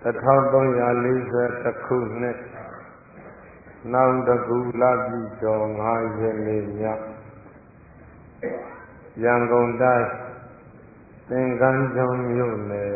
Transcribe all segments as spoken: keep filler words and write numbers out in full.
one thousand three hundred fortyခုနှစ်နောင်တကူလပြည့်ကျော်fiveရက်နေ့ညရန်ကုန်တိုင်းသင်္ကန်းကျွန်းမြို့နယ်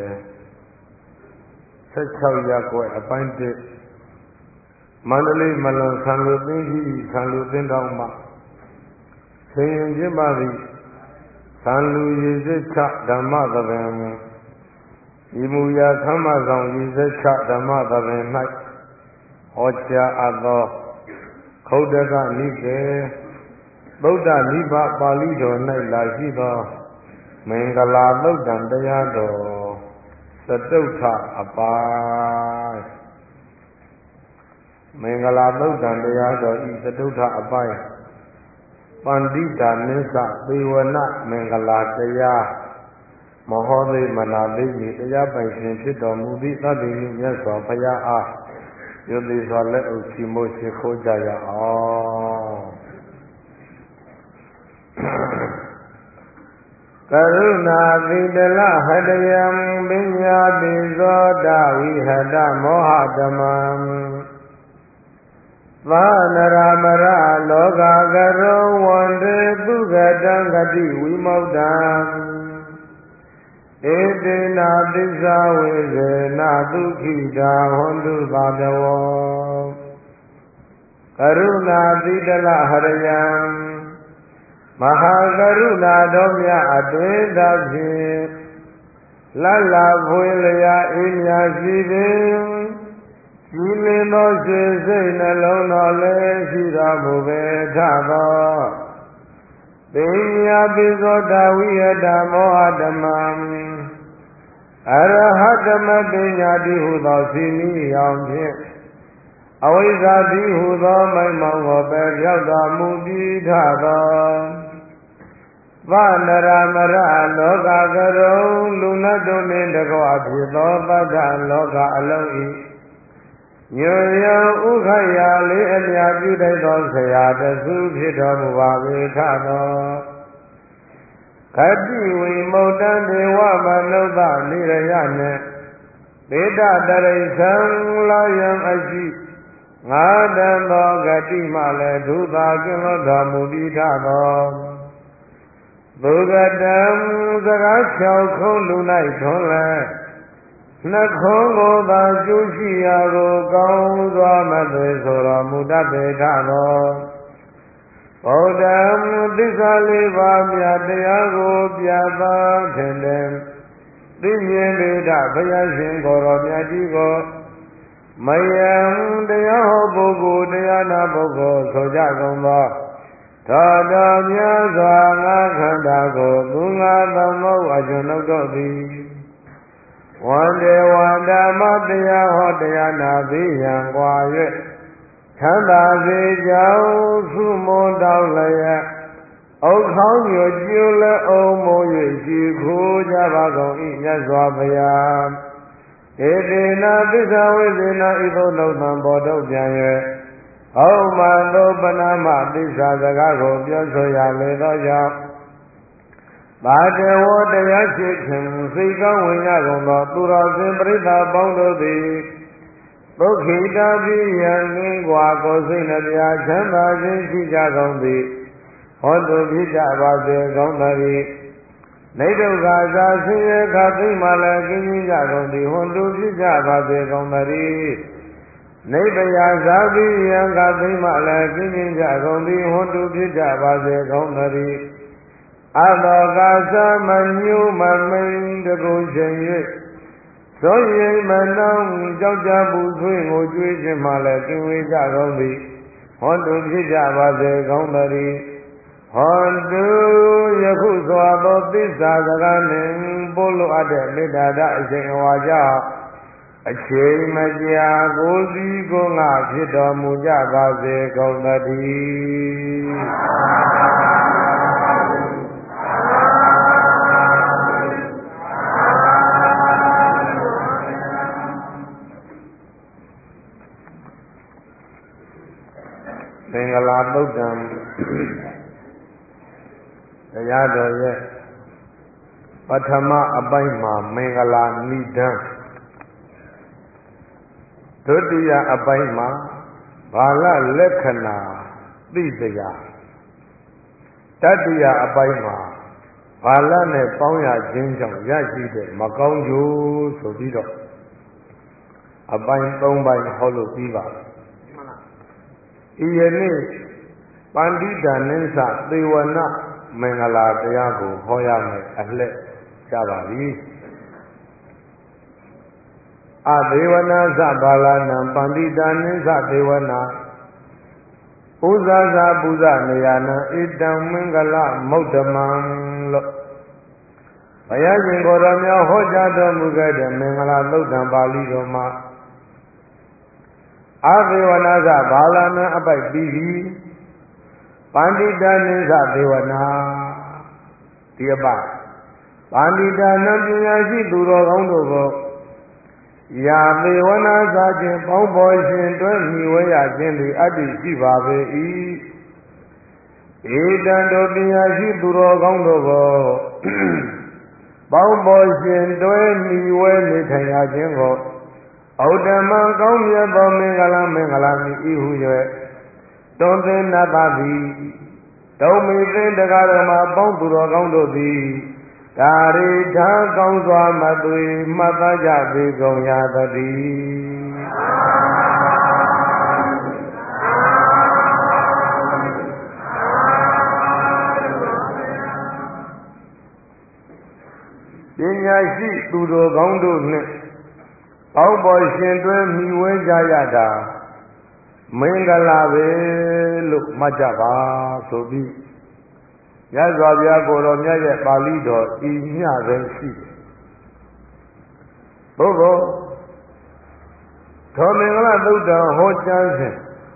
sixteenရပ်ကွက်အပိုင်းoneမန္တလေးမလွန်ဆံလူသိန်းကြီးဆံလူသိန်းတောင်မှဆင်ရင်ကျင်းပသည့်ဆံလူရည်စစ်ချဓမ္မသဘင်ဤမူရာခမ်းမဆောင်ရည်စစ်ချဓမ္မသဘင်၌ဟောကြားအပ်သောခုတ်တကနိကေသုဒ္ဓနိဗ္ဗာန်ပါဠိတော်၌လာရှိသောမင်္ဂလာသုတ်တံတရားတော်သတုဋ္ဌအပိုင်းမင်္ဂလာသုတ်တံတရားတော်ဤသတုဋ္ဌအပိုင်းပန္တိတာနိစ္စသေဝနမင်္ဂလာတရားမဟောသိမနာသိမီတရားပိုင်ရှင်ဖြစ်တော်မူသည့်သတ္တိမြတ်စွာဘုရားအားယုတိစွာလက်အုပ်ချီးမွမ်းရှိခိုးကြရအောင်ကရုဏာတိတလဟတယံပညာတိဇောတဝိဟတမောဟဓမ္မံသာနရမရလောကကရောဝန္တေသူကတံဂတိဝိမု ക്ത ံဧတေနာသစ္စာဝေဇေနဒုက္ခိတာဟွန်တုပါဒဝောကရုဏာတိတလဟရယံမဟာကရုဏာတော်မြတ်အတွင်သာဖြင့်လလဖွေလျာအေးမြရှိသည်ကြည်လင်သောရွှေစိတ်နှလုံးတော်လည်းရှိတော်မူပေထသောသိညာပိဇောတဝိယတမောဟဓမ္မံအရဟတမပညာတိဟုသောစီနီးရောင်ဖြင့်အဝိဇ္ဇာတိဟုသောမိုက်မောင်ကိုပယ်ပြောက်တော်မူပြီးထသောဗနရမရလောကကရုံလူနတ်တို့နှင့်တကွဖြစ်သောပတ္တလောကအလုံးဤညွယံဥခရာလေးအမြပြုတတ်သောဆရာတစုဖြစ်တော်မူပါပေထသောခတိဝိမုတ်တံဒေဝမနုဿနိရယနှင့်ဒေတတရိသံလာယံအရှိငါတံသောဂတိမှလည်းဒုသာကင်းလွတ်တော်မူပြီးထသောသုဂတံစကား၆ခုလူ၌ထွန်းလဲနှခုံးကိုသာကျိုးရှိရာကိုကောင်းစွာမသွေဆိုတော်မူတတ်ပေထသောဗုဒ္ဓံသစ္စာလေးပါးမြတ်တရားကိုပြသထင်တယ်သိမြင်ပေတဘုရားရှင်ကိုယ်တော်မြတ်ကြီးကိုမယံတရားဟောပုဂ္ဂိုလ်တရားနာပုဂ္ဂိုလ်ဆိုကြကုန်သောသောတော်မြတ်စွာငါခန္ဓာကိုသူငါသမုတ်အကျွန်ုပ်တို့သည်ဝန္တေဝန္ဓမတရားဟောတရားနာပြီးရန်ကွာ၍သံသာစေကြောင်းသုမွန်တောင်းလျက်အုတ်ခေါင်းညွကျိုးလည်းအုံမိုး၍ရှိခိုးကြပါကုန်၏မြတ်စွာဘုရားဧတေနာသစ္စာဝိဇေနဤသို့နှုတ်သံပေါ်ထုတ်ပြန်၍ဟောမသောပဏမသစ္စာစကားကိုပြောဆိုရလေသောကြောင့်ပါတဝတရားရှိခြင်းစိတ်ကောင်းဝင်ရကုန်သောသူတော်စင်ပရိသတ်ပေါင်းတို့သည်ဒုက္ခိတာပိယံငင်းကွာကိုစိတ်နှပြချမ်းသာခြင်းရှိကြကုန်သည်ဟောတုဖြစ်ကြပါစေကောင်းသတည်းနေဒုက္ခသာဆင်းရဲခသိမှလည်းကင်းခြင်းကြကုန်သည်ဟွန်တုဖြစ်ကြပါစေကောင်းသတည်းနေပယသာပိယံခသိမှလည်းကင်းခြင်းကြကုန်သည်ဟွန်တုဖြစ်ကြပါစေကောင်းသတည်းအတောကာသမညုမမိန်တကုချိန်၍သောရင်မနောင်ကြောက်ကြပူဆွေးကိုကြွေးခြင်းမှလည်းကင်းဝေးကြကုန်သည်ဟောတုဖြစ်ကြပါစေကောင်းသတည်းဟောတုယခုစွာသောသစ္စာစကားနှင့်ပို့လိုအပ်တဲ့မေတ္တာဓအချိန်အဝါကြောင့်အချိန်မကြာကိုစီကိုငါဖြစ်တော်မူကြပါစေကောင်းသတည်းမင်္ဂလာသုတ်တံတရားတော်ရဲ့ပထမအပိုင်းမှာမင်္ဂလာနိဒံဒုတိယအပိုင်းမှာဘာလလက္ခဏာသိတရားတတိယအပိုင်းမှာဘာလနဲ့ပေါင်းရခြင်းကြောင့်ရရှိတဲ့မကောင်းကျိုးဆိုပြီးတော့အပိုင်းသုံးပိုင်းဟောလို့ပြီးပါဤယနေ့ပန္တိတာနိသသေဝနာမင်္ဂလာတရားကိုဟောရမယ်အလှည့်ကြပါပြီအဒေဝနာသဘာလနံပန္တိတာနိသသေဝနာပူဇာသာပူဇနေယနာဣတံမင်္ဂလမௌတ္တမံလို့ဘုရားရှင်ကိုယ်တော်များဟောကြားတော်မူခဲ့တဲ့မင်္ဂလာသုတ်တံပါဠိတော်မှာအဒေဝနာသဘာလနံအပိုက်ပြီးပြီပန္တိတာနိသသေဝနာဒီအပိုက်ပန္တိတာနံပညာရှိသူတော်ကောင်းတို့ကိုယာသေဝနာသာခြင်းပေါင်းပေါ်ရှင်တွဲမိဝဲရခြင်းသည်အတ္တိရှိပါပေ၏ဧတံတို့ပညာရှိသူတော်ကောင်းတို့ကိုပေါင်းပေါ်ရှင်တွဲမိဝဲနေထိုင်ရခြင်းကိုဩတ္တမံကောင်းမြတ်သောမင်္ဂလာမင်္ဂလာမည်ဤဟု၍တွင်သင်နာသသည်တုံးမိသင်တရားတော်မှာပေါင်းသူတော်ကောင်းတို့သည်ဒါရိထာကောင်းစွာမသွေမှတ်သားကြပေကုန်ရသတည်းပညာရှိသူတော်ကောင်းတို့နှင့်ပေါင်းပေါ်ရှင်တွဲမိဝဲကြရတာမင်္ဂလာပဲလို့မှတ်ကြပါဆိုပြီးရသော်ဗျာကိုယ်တော်မြတ်ရဲ့ပါဠိတော်ဤမျှပဲရှိတယ်ဘုရားသောမင်္ဂလာသုတ်တံဟောကြားစဉ်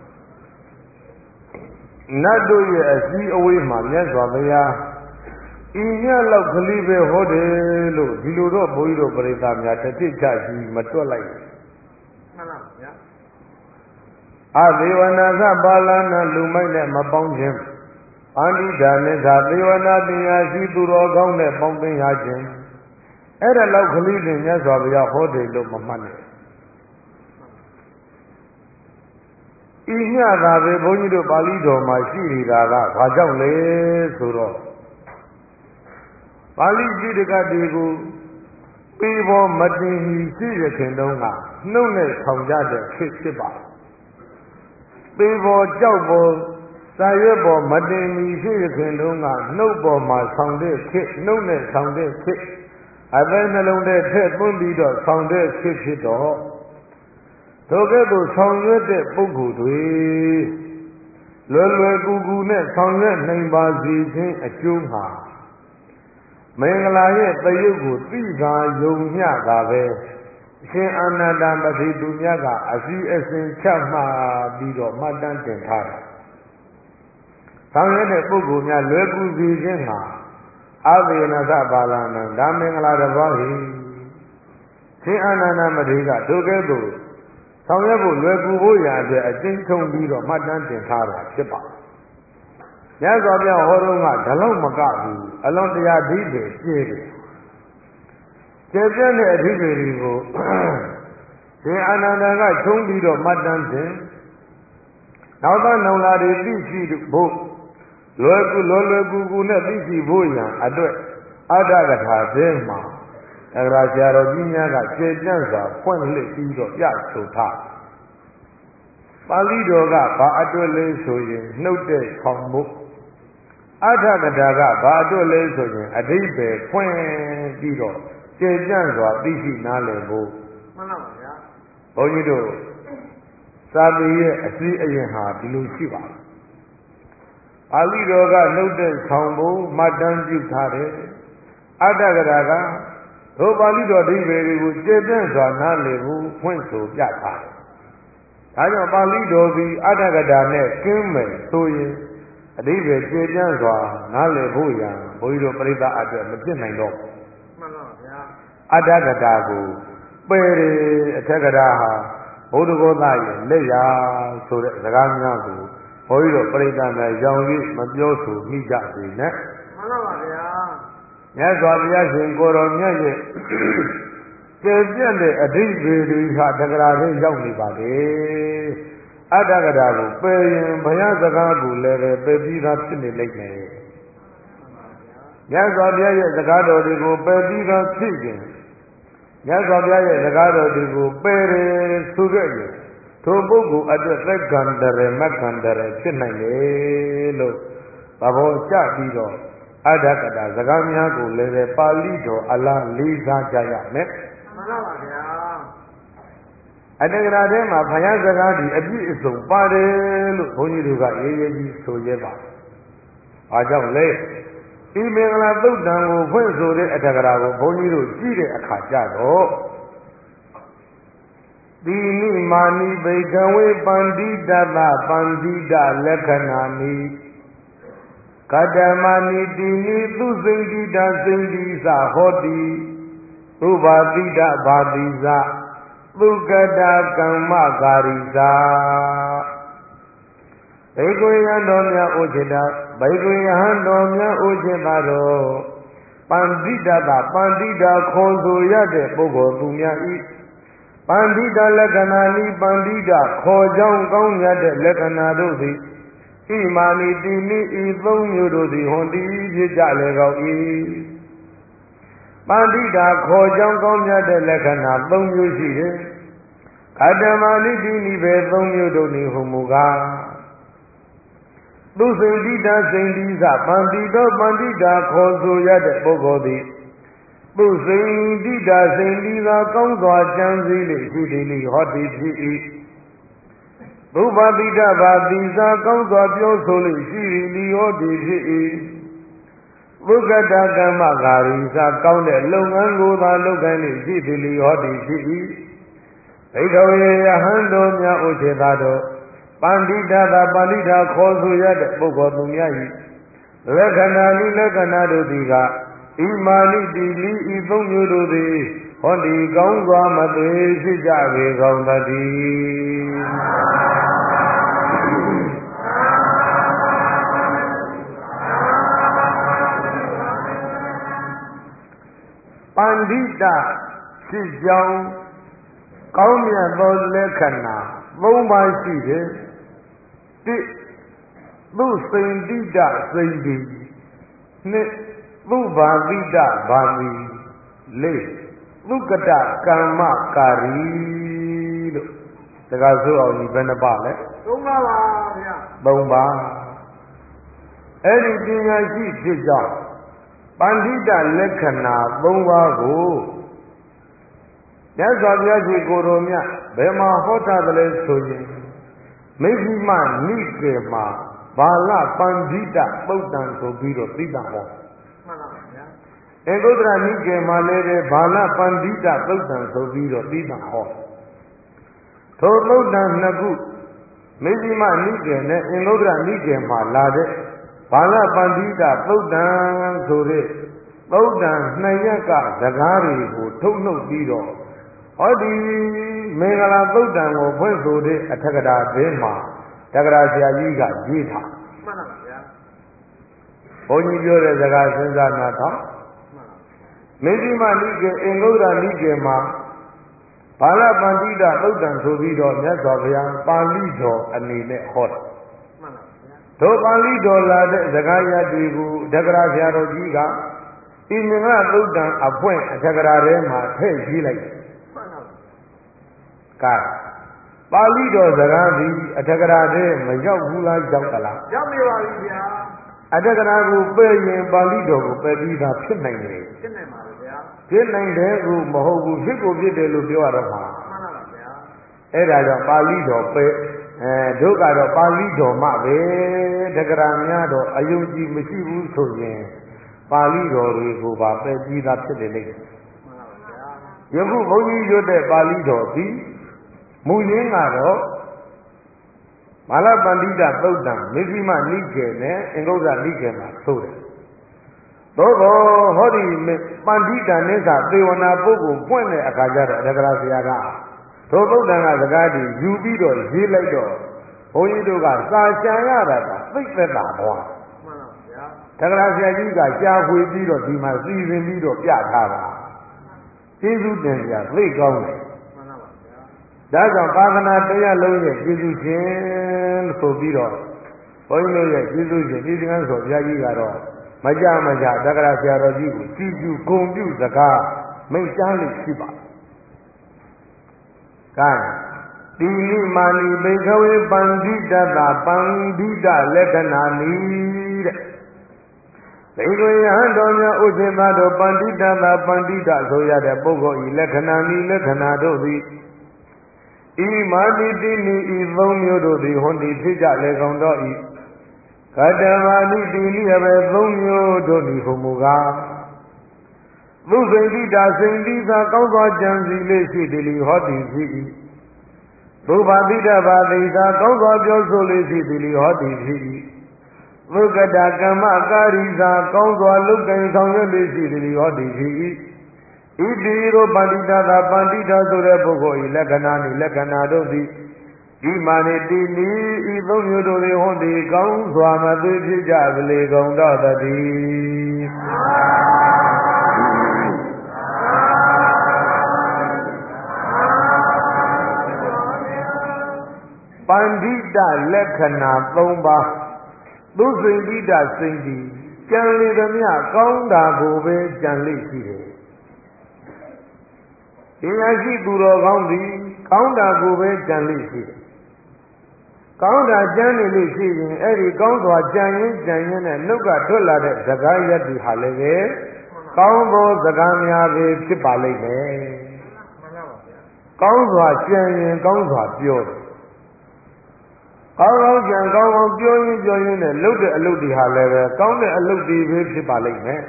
နတ်တို့ရဲ့အစည်းအဝေးမှာမြတ်စွာဘုရားဤမျှလောက်ကလေးပဲဟောတယ်လို့ဒီလိုတော့ဘုန်းကြီးတို့ပြိဿများတစ်ထိချကြီးမတွက်လိုက်ဘူးမှန်ပါဗျာအဒေဝနာသပါဠနာလူမိုက်နဲ့မပေါင်းခြင်းပန္တိတာနိသသေဝနာပညာရှိသူတော်ကောင်းနဲ့ပေါင်းသင်ရခြင်းအဲ့ဒါလောက်ကလေးတင်မြတ်စွာဘုရားဟောတယ်လို့မမှတ်နဲ့ဤမျှသာပဲဘုန်းကြီးတို့ပါဠိတော်မှာရှိနေတာကဘာကြောင့်လဲဆိုတော့ပါဠိပိဋကတိကိုပေဘောမတင်ဟီရှိရခင်တုန်းကနှုတ်နဲ့ဆောင်ကြတဲ့ဖြစ်ဖြစ်ပါပေဘောကြောက်ဘောစာရွက်ပေါ်မတင်မီရှိရခင်တုန်းကနှုတ်ပေါ်မှာဆောင်တဲ့ခေတ်နှုတ်နဲ့ဆောင်တဲ့ခေတ်အသက်နှလုံးထဲထည့်သွင်းပြီးတော့ဆောင်တဲ့ခေတ်ဖြစ်တော့ထိုကဲ့သို့ဆောင်ရွက်တဲ့ပုဂ္ဂိုလ်တွေလွယ်လွယ်ကူကူနဲ့ဆောင်ရွက်နိုင်ပါစေခြင်းအကျိုးမှာမင်္ဂလာရဲ့တယုတ်ကိုသိကာယုံမျှတာပဲအရှင်အာနန္ဒမထေရသူမြတ်ကအစီအစဉ်ချမှတ်ပြီးတော့မှတ်တမ်းတင်ထားတယ်ဆောင်ရွက်တဲ့ပုဂ္ဂိုလ်များလွယ်ကူစေခြင်းဟာအဝေနသပါဠနံဒါမင်္ဂလာတစ်ပါးဟိရှင်အာနန္ဒမထေရကဒုကဲ့သို့ဆောင်ရွက်ဖို့လွယ်ကူဖို့ရာအတွက်အကျဉ်းချုံပြီးတော့မှတ်တမ်းတင်ထားတာဖြစ်ပါတယ်။မြတ်စွာဘုရားဟောတော့ကဒါလောက်မကဘူးအလွန်တရာဓိပ္ပာယ်ကျဲတယ်။ကျဲပြတဲ့အဓိပ္ပာယ်တွေကိုရှင်အာနန္ဒကချုံပြီးတော့မှတ်တမ်းတင်နောက်သောနောင်လာတွေသိရှိဖို့လွယ်ကူလွယ်လွယ်ကူကူနဲ့သိရှိဖို့ရန်အတွက်အတ္တကထာထဲမှာအဂရာဆရာတော်ကြီးများကကျေပြန့်စွာဖွင့်လှစ်ပြီးတော့ပြဆိုထားပါဠိတော်ကဘာအတွက်လဲဆိုရင်နှုတ်တဲ့ခေါင်မှုအတ္တကထာကဘာအတွက်လဲဆိုရင်အဓိပ္ပာယ်ဖွင့်ပြီးတော့ကျေပြန့်စွာသိရှိနားလည်ဖို့မှန်ပါဗျာဘုန်းကြီးတို့သာပေရဲ့အစည်းအရင်ဟာဒီလိုရှိပါတယ်။ပါဠိတော်ကနှုတ်တဲ့ဆောင်ဖို့မှတ်တမ်းပြုထားတယ်။အတ္တကရာကဒုပါဠိတော်အဓိပ္ပာယ်တွေကိုကျေပြန့်စွာနားလည်ဖို့ဖွင့်ဆိုပြထားတယ်။ဒါကြောင့်ပါဠိတော်သည်အတ္တကရာနဲ့ကင်းမယ်ဆိုရင်အဓိပ္ပာယ်ကျေပြန့်စွာနားလည်ဖို့ရန်ဘုန်းကြီးတို့ပြိဿအတွက်မဖြစ်နိုင်တော့ဘူး။မှန်ပါဗျာ။အတ္တကရာကိုပယ်တယ်အထက်ကရာဟာဘုဒ္ဓဂောသရဲ့လက်ရာဆိုတဲ့စကားများကိုဘုန်းကြီးတို့ပြိဿနဲ့ရောင်ကြီးမပြောဆိုမိကြစေနဲ့မှန်ပါပါဗျာမြတ်စွာဘုရားရှင်ကိုယ်တော်မြတ်ရဲ့ကျယ်ပြန့်တဲ့အဓိပ္ပာယ်တွေဟာတက္ကရာထဲရောက်နေပါလေအတ္တကရာကိုပယ်ရင်ဘုရားစကားကိုလည်းပဲပယ်ပြီးသားဖြစ်နေလိမ့်မယ်မြတ်စွာဘုရားရဲ့စကားတော်တွေကိုပယ်ပြီးသားဖြစ်ရင်မြတ်စွာဘုရားရဲ့စကားတော်တွေကိုပယ်တယ်ဆိုခဲ့ရင်ထိုပုဂ္ဂိုလ်အတွက်သက္ကန္တရမက္ကန္တရဖြစ်နိုင်တယ်လို့သဘောကျပြီးတော့အတ္တကရာစကားများကိုလည်းပဲပါဠိတော်အလားလေးစားကြရမယ်မှန်ပါပါဗျာအတ္တကရာထဲမှာဘုရားစကားဒီအပြည့်အစုံပါတယ်လို့ဘုန်းကြီးတို့ကရေးရေးကြီးဆိုရဲပါအားကြောင့်လေဒီမင်္ဂလာသုတ်တံကိုဖွင့်ဆိုတဲ့အတ္တကရာကိုဘုန်းကြီးတို့ကြည့်တဲ့အခါကျတော့တိနိမာနိဘိကဝေပန္တိတတပန္တိတလက္ခဏာနိကတ္တမနိတိနိသူစိန္တိတစိန္တိသဟောတိသုဘာတိတဘာတိသသုကတကမ္မကာရိသာဘေကွေယံတော်များဥจิตာဘေကွေယံတော်များဥจิตာတော်ပန္တိတတပန္တိတခေါ်ဆိုရတဲ့ပုဂ္ဂိုလ်သူများဤပန္တိတလက္ခဏာနိပန္တိတခေါ်ကြောင်းကောင်းမြတ်တဲ့လက္ခဏာတို့သည်ဣမာနိတိနိဤသုံးမျိုးတို့သည်ဟွန်တီဖြစ်ကြလေကောင်း၏ပန္တိတာခေါ်ကြောင်းကောင်းမြတ်တဲ့လက္ခဏာသုံးမျိုးရှိတယ်ကတ္တမနိတိနိပဲသုံးမျိုးတို့နေဟုမူကားသူစိန္တိတစိန္တိသပန္တိတောပန္တိတာခေါ်ဆိုရတဲ့ပုဂ္ဂိုလ်သည်သူစိန္တိတစိန္တိသာကောင်းစွာကြံစည်လေရှိသည်လိဟောတိဖြစ်၏သုဘာတိတဘာတိသာကောင်းစွာပြောဆိုလေရှိသည်လိဟောတိဖြစ်၏ဘုဂတကမ္မကာရိသာကောင်းတဲ့လုပ်ငန်းကိုသာလုပ်ကိုင်းလေရှိသည်လိဟောတိဖြစ်၏ဘိက္ခဝေယဟန်တော်များဥစ္စေသာတော်ပန္တိတသာပန္တိတာခေါ်ဆိုရတဲ့ပုဂ္ဂိုလ်သူများ၏လက္ခဏာနိလက္ခဏာတို့သည်ကဣမာနိတိလိဤသုံးမျိုးတို့သည်ဟောဒီကောင်းစွာမသေးရှိကြပေကောင်းသတည်းပန္တိတရှိကြောင်းကောင်းမြတ်သောလက္ခဏာသုံးပါးရှိတယ်တိသူစိန္တိတစိန္တိနှစ်သူဘာတိတဘာတိလေးသုကတကမ္မကာရီလို့တခါဆိုအောင်ဒီဘယ်နှပါလဲသုံးပါပါဗျာသုံးပါအဲ့ဒီပညာရှိဖြစ်ကြောင်းပန္တိတလက္ခဏာသုံးပါးကိုမြတ်စွာဘုရားရှင်ကိုယ်တော်မြတ်ဘယ်မှာဟောထားသလဲဆိုရင်မိဂိမနိကေမှာဘာလပန္တိတပုဒ္ဒံဆိုပြီးတော့သိတာဟောမှန်ပါဗျာအင်္ဂုတ္တရနိကေမှာလည်းပဲဘာလပန္တိတပုဒ္ဒံဆိုပြီးတော့သိတာဟောထိုပုဒ္ဒံနှစ်ခုမိဂိမနိကေနဲ့အင်္ဂုတ္တရနိကေမှာလာတဲ့ဘာလပန္တိတပုဒ္ဒံဆိုတဲ့ပုဒ္ဒံနှစ်ရက်ကစကားတွေကိုထုတ်နှုတ်ပြီးတော့ဟောဒီမင်္ဂလာသုတ်တံကိုဖွင့်ဆိုတဲ့အထက်ကရာဘေးမှာတက္ကရာဆရာကြီးကရေးထားမှန်ပါဗျာဘုန်းကြီးပြောတဲ့စကားစဉ်းစားနာတော့မေဇိမနိကေအင်္ဂုတ္တရနိကေမှာဘာလပန္တိတသုတ်တံဆိုပြီးတော့မြတ်စွာဘုရားပါဠိတော်အနေနဲ့ဟောတာမှန်ပါဗျာတို့ပါဠိတော်လာတဲ့စကားရတွေကိုတက္ကရာဆရာတော်ကြီးကဤမင်္ဂလာသုတ်တံအဖွင့်အထက်ကရာထဲမှာထည့်ရေးလိုက်ကဲပါဠိတော်စကားသည်အထက်ကရာထဲမရောက်ဘူးလားရောက်သလားရောက်နေပါပြီဗျာအထက်ကရာကိုပယ်ရင်ပါဠိတော်ကိုပယ်ပြီးသားဖြစ်နိုင်တယ်ဖြစ်နိုင်ပါဗျာဖြစ်နိုင်တယ်ကိုမဟုတ်ဘူးဖြစ်ကိုဖြစ်တယ်လို့ပြောရတော့မှာမှန်ပါပါဗျာအဲ့ဒါကြောင့်ပါဠိတော်ပယ်အဲတို့ကတော့ပါဠိတော်မှပဲတက္ကရာများတော့အယုံကြည်မရှိဘူးဆိုရင်ပါဠိတော်တွေကိုပါပယ်ပြီးသားဖြစ်တယ်လေမှန်ပါဗျာယခုဘုန်းကြီးရွတ်တဲ့ပါဠိတော်သည်မူရင်းကတော့မာလပန္တိတသုတ်တံမေဇိမနိကေနဲ့အင်္ဂုတ္တရနိကေမှာဆိုတယ်။သို့သောဟောဒီပန္တိတနဲ့သာသေဝနာပုဂ္ဂိုလ်ပွင့်တဲ့အခါကျတော့အတ္တကရာဆရာကထိုသုတ်တံကစကားတွေယူပြီးတော့ရေးလိုက်တော့ဘုန်းကြီးတို့ကစာချံရတာကသိသက်တာပေါ့။မှန်ပါဗျာ။တက္ကရာဆရာကြီးကရှားဖွေပြီးတော့ဒီမှာစီစဉ်ပြီးတော့ပြထားတာ။ဟကျေးဇူးတင်ကြသိကောင်းတယ်ဒါကြောင့်သာသနာတရားလုံးရဲ့ကျေးဇူးရှင်လို့ဆိုပြီးတော့ဘုန်းကြီးတို့ရဲ့ကျေးဇူးရှင်ဒီကံဆိုဘုရားကြီးကတော့မကြမကြတက္ကရာဆရာတော်ကြီးကိုကြည်ကျူဂုဏ်ပြုစကားမိန့်ကြားလို့ရှိပါကဲတိနိမာနိဘေခဝေပန္တိတတပန္တိတလက္ခဏာနိတဲ့ဘေခဝေယဟန်တော်များဥစ္စေသတို့ပန္တိတတပန္တိတဆိုရတဲ့ပုဂ္ဂိုလ်ဤလက္ခဏာနိလက္ခဏာတို့သည်ဤမာတိတိနိဤသုံးမျိုးတို့သည်ဟွန်ဒီဖြစ်ကြလေကုန်တော့ဤကတမနိတိနိအဘေသုံးမျိုးတို့သည်ဟူမူကားသုစိတိတာစိန်တိသာကောင်းစွာကြံစီလေးရှိသည်လီဟောတိဖြစ်၏သုဘာတိတဘာတိသာကောင်းစွာပြောဆိုလေးရှိသည်လီဟောတိဖြစ်၏သုကတကမ္မကာရိသာကောင်းစွာလုပ်ကင်ဆောင်ရွက်လေးရှိသည်လီဟောတိဖြစ်၏ဣတိရောပန္တိတသာပန္တိတဆိုတဲ့ပုဂ္ဂိုလ်၏လက္ခဏာနှင့်လက္ခဏာတို့သည်ဒီမာနေတိနိဤသုံးမျိုးတို့သည်ဟွန်ဒီကောင်းစွာမသွေးဖြစ်ကြသလေကုန်တော့တည်းပန္တိတလက္ခဏာ၃ပါးသုစိတိတစိမ့်သည်ကြံလေသမျှကောင်းတာကိုပဲကြံလိမ့်ရှိတယ်ဒီရရှိသူတော်ကောင်းသည်ကောင်းတာကိုပဲကြံလိမ့်ရှိတယ်ကောင်းတာကြံနေလို့ရှိရင်အဲ့ဒီကောင်းစွာကြံရင်ကြံရင်နဲ့နှုတ်ကထွက်လာတဲ့စကားရက်တွေဟာလည်းပဲကောင်းသောစကားများပဲဖြစ်ပါလိမ့်မယ်မှန်ပါပါဗျာကောင်းစွာကြံရင်ကောင်းစွာပြောတယ်ကောင်းကောင်းကြံကောင်းကောင်းပြောရင်ပြောရင်နဲ့လုပ်တဲ့အလုပ်တွေဟာလည်းပဲကောင်းတဲ့အလုပ်တွေပဲဖြစ်ပါလိမ့်မယ်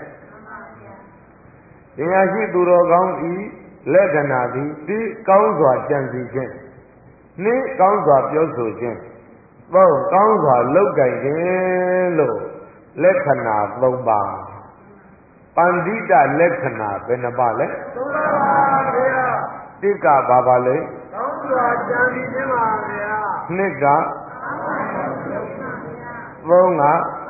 မှန်ပါဗျာတရားရှိသူတော်ကောင်းဤလက္ခဏာသည်ဒီကောင်းစွာကြံစီခြင်းနှင့်ကောင်းစွာပြောဆိုခြင်းသုံးကောင်းစွာလုပ်ကြခြင်းလို့လက္ခဏာ၃ပါးပန္တိတလက္ခဏာဘယ်နှပါလဲသုံးပါးပါဗျာတိကဘာပါလဲကောင်းစွာကြံစီခြင်းပါဗျာနှစ်ကသုံးက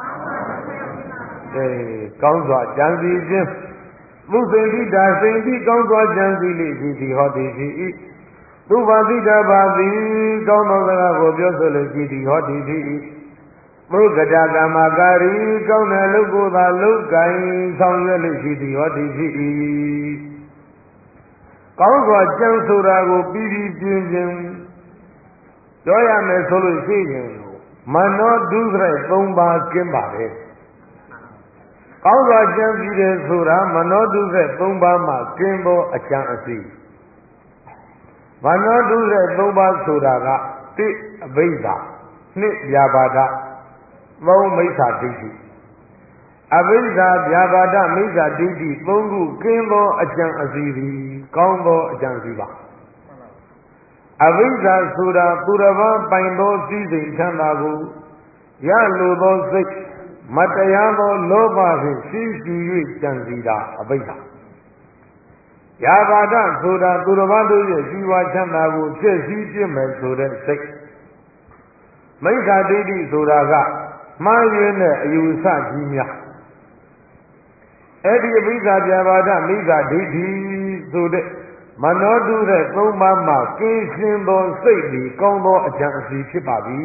အေးကောင်းစွာကြံစီခြင်းသုစိတိတာစိန်တိကောင်းစွာကြံစီလိရှိသည်ဟောသည်ရှိ၏သုဘာတိတဘာတိကောင်းသောစကားကိုပြောဆိုလို့ရှိသည်ဟောသည်ရှိ၏ဘုဂတကမ္မကာရီကောင်းတဲ့လုပ်ကိုသာလုပ်ကိုင်ဆောင်ရွက်လို့ရှိသည်ဟောသည်ရှိ၏ကောင်းစွာကြံဆိုတာကိုပြီးပြီးပြင်းပြင်းပြောရမယ်ဆိုလို့ရှိရင်မနောဒုစရိုက်၃ပါးကျင်းပါတယ်ကောင်းစွာကြံပြီးတယ်ဆိုတာမနောဒုစရိုက်၃ပါးမှာကျင်းသောအကြံအစီမနောဒုစရိုက်၃ပါးဆိုတာကတိအဘိဓါနှစ်ဗျာပါဒသုံးမိစ္ဆာဒိဋ္ဌိအဘိဓါဗျာပါဒမိစ္ဆာဒိဋ္ဌိသုံးခုကျင်းသောအကြံအစီသည်ကောင်းသောအကြံအစီပါအဘိဓါဆိုတာသူတစ်ပါးပိုင်သောစည်းစိမ်ချမ်းသာကိုရလိုသောစိတ်မတရားသောလောဘဖြင့်ရှိရှိ၍ကြံစီတာအဘိဓါယာပါဒဆိုတာသူတစ်ပါးတို့ရဲ့ဇီဝချမ်းသာကိုဖြစ်စည်းပြမယ်ဆိုတဲ့စိတ်မိစ္ဆာဒိဋ္ဌိဆိုတာကမှားယွင်းတဲ့အယူဆကြီးများအဲ့ဒီအဘိဓါပြပါဒမိစ္ဆာဒိဋ္ဌိဆိုတဲ့မနောတုတဲ့သုံးပါးမှာကင်းရှင်းသောစိတ်ဒီကောင်းသောအကြံအစီဖြစ်ပါပြီ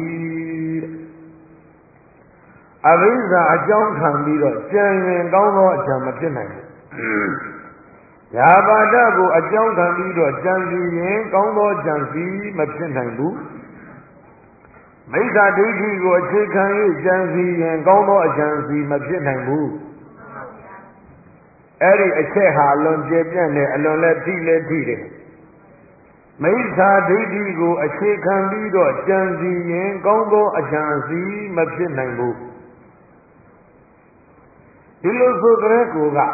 တဲ့အဘိဓါအကြောင်းခံပြီးတော့ကြံရင်ကောင်းသောအကြံမဖြစ်နိုင်ဘူးယာပါဒကိုအကြောင်းခံပြီးတော့ကြံစီရင်ကောင်းသောကြံစီမဖြစ်နိုင်ဘူးမိစ္ဆာဒိဋ္ဌိကိုအခြေခံ၍ကြံစီရင်ကောင်းသောအကြံစီမဖြစ်နိုင်ဘူးအဲ့ဒီအချက်ဟာအလွန်ကျေပြန့်တယ်အလွန်လည်းထိလည်းထိတယ်မိစ္ဆာဒိဋ္ဌိကိုအခြေခံပြီးတော့ကြံစီရင်ကောင်းသောအကြံစီမဖြစ်နိုင်ဘူးဒီလိုဆိုကြတဲ့ကိုက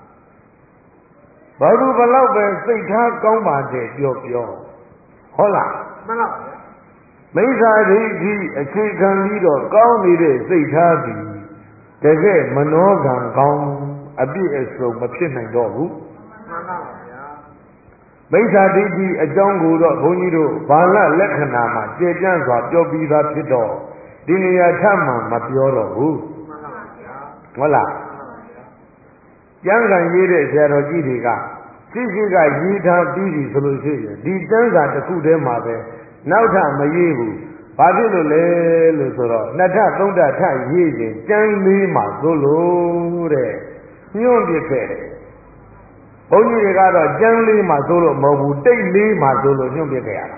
ဘာလို့ဘလောက်ပဲစိတ်ထားကောင်းပါတယ်ပြောပြောဟုတ်လားမှန်ပါဗျာမိစ္ဆာဒိဋ္ဌိအခြေခံပြီးတော့ကောင်းနေတဲ့စိတ်ထားသည်တကယ်မနောကံကောင်းအပြည့်အစုံမဖြစ်နိုင်တော့ဘူးမှန်ပါဗျာမိစ္ဆာဒိဋ္ဌိအကြောင်းကိုတော့ဘုန်းကြီးတို့ဘာလလက္ခဏာမှာကျေပြန့်စွာပြောပြီးသားဖြစ်တော့ဒီနေရာထမှမပြောတော့ဘူးမှန်ပါဗျာဟုတ်လားကျမ်းဂန်ရေးတဲ့ဆရာတော်ကြီးတွေကရှိရှိကရေးထားပြီးပြီဆိုလို့ရှိရင်ဒီတန်းစာတစ်ခုတည်းမှာပဲနောက်ထပ်မရေးဘူးဘာဖြစ်လို့လဲလို့ဆိုတော့နှစ်ထပ်သုံးထပ်ထပ်ရေးရင်ကျန်းလေးမှာသို့လို့တဲ့ညွန့်ပြခဲ့တယ်ဘုန်းကြီးတွေကတော့ကျန်းလေးမှာသို့လို့မဟုတ်ဘူးတိတ်လေးမှာသို့လို့ညွန့်ပြခဲ့ရတာ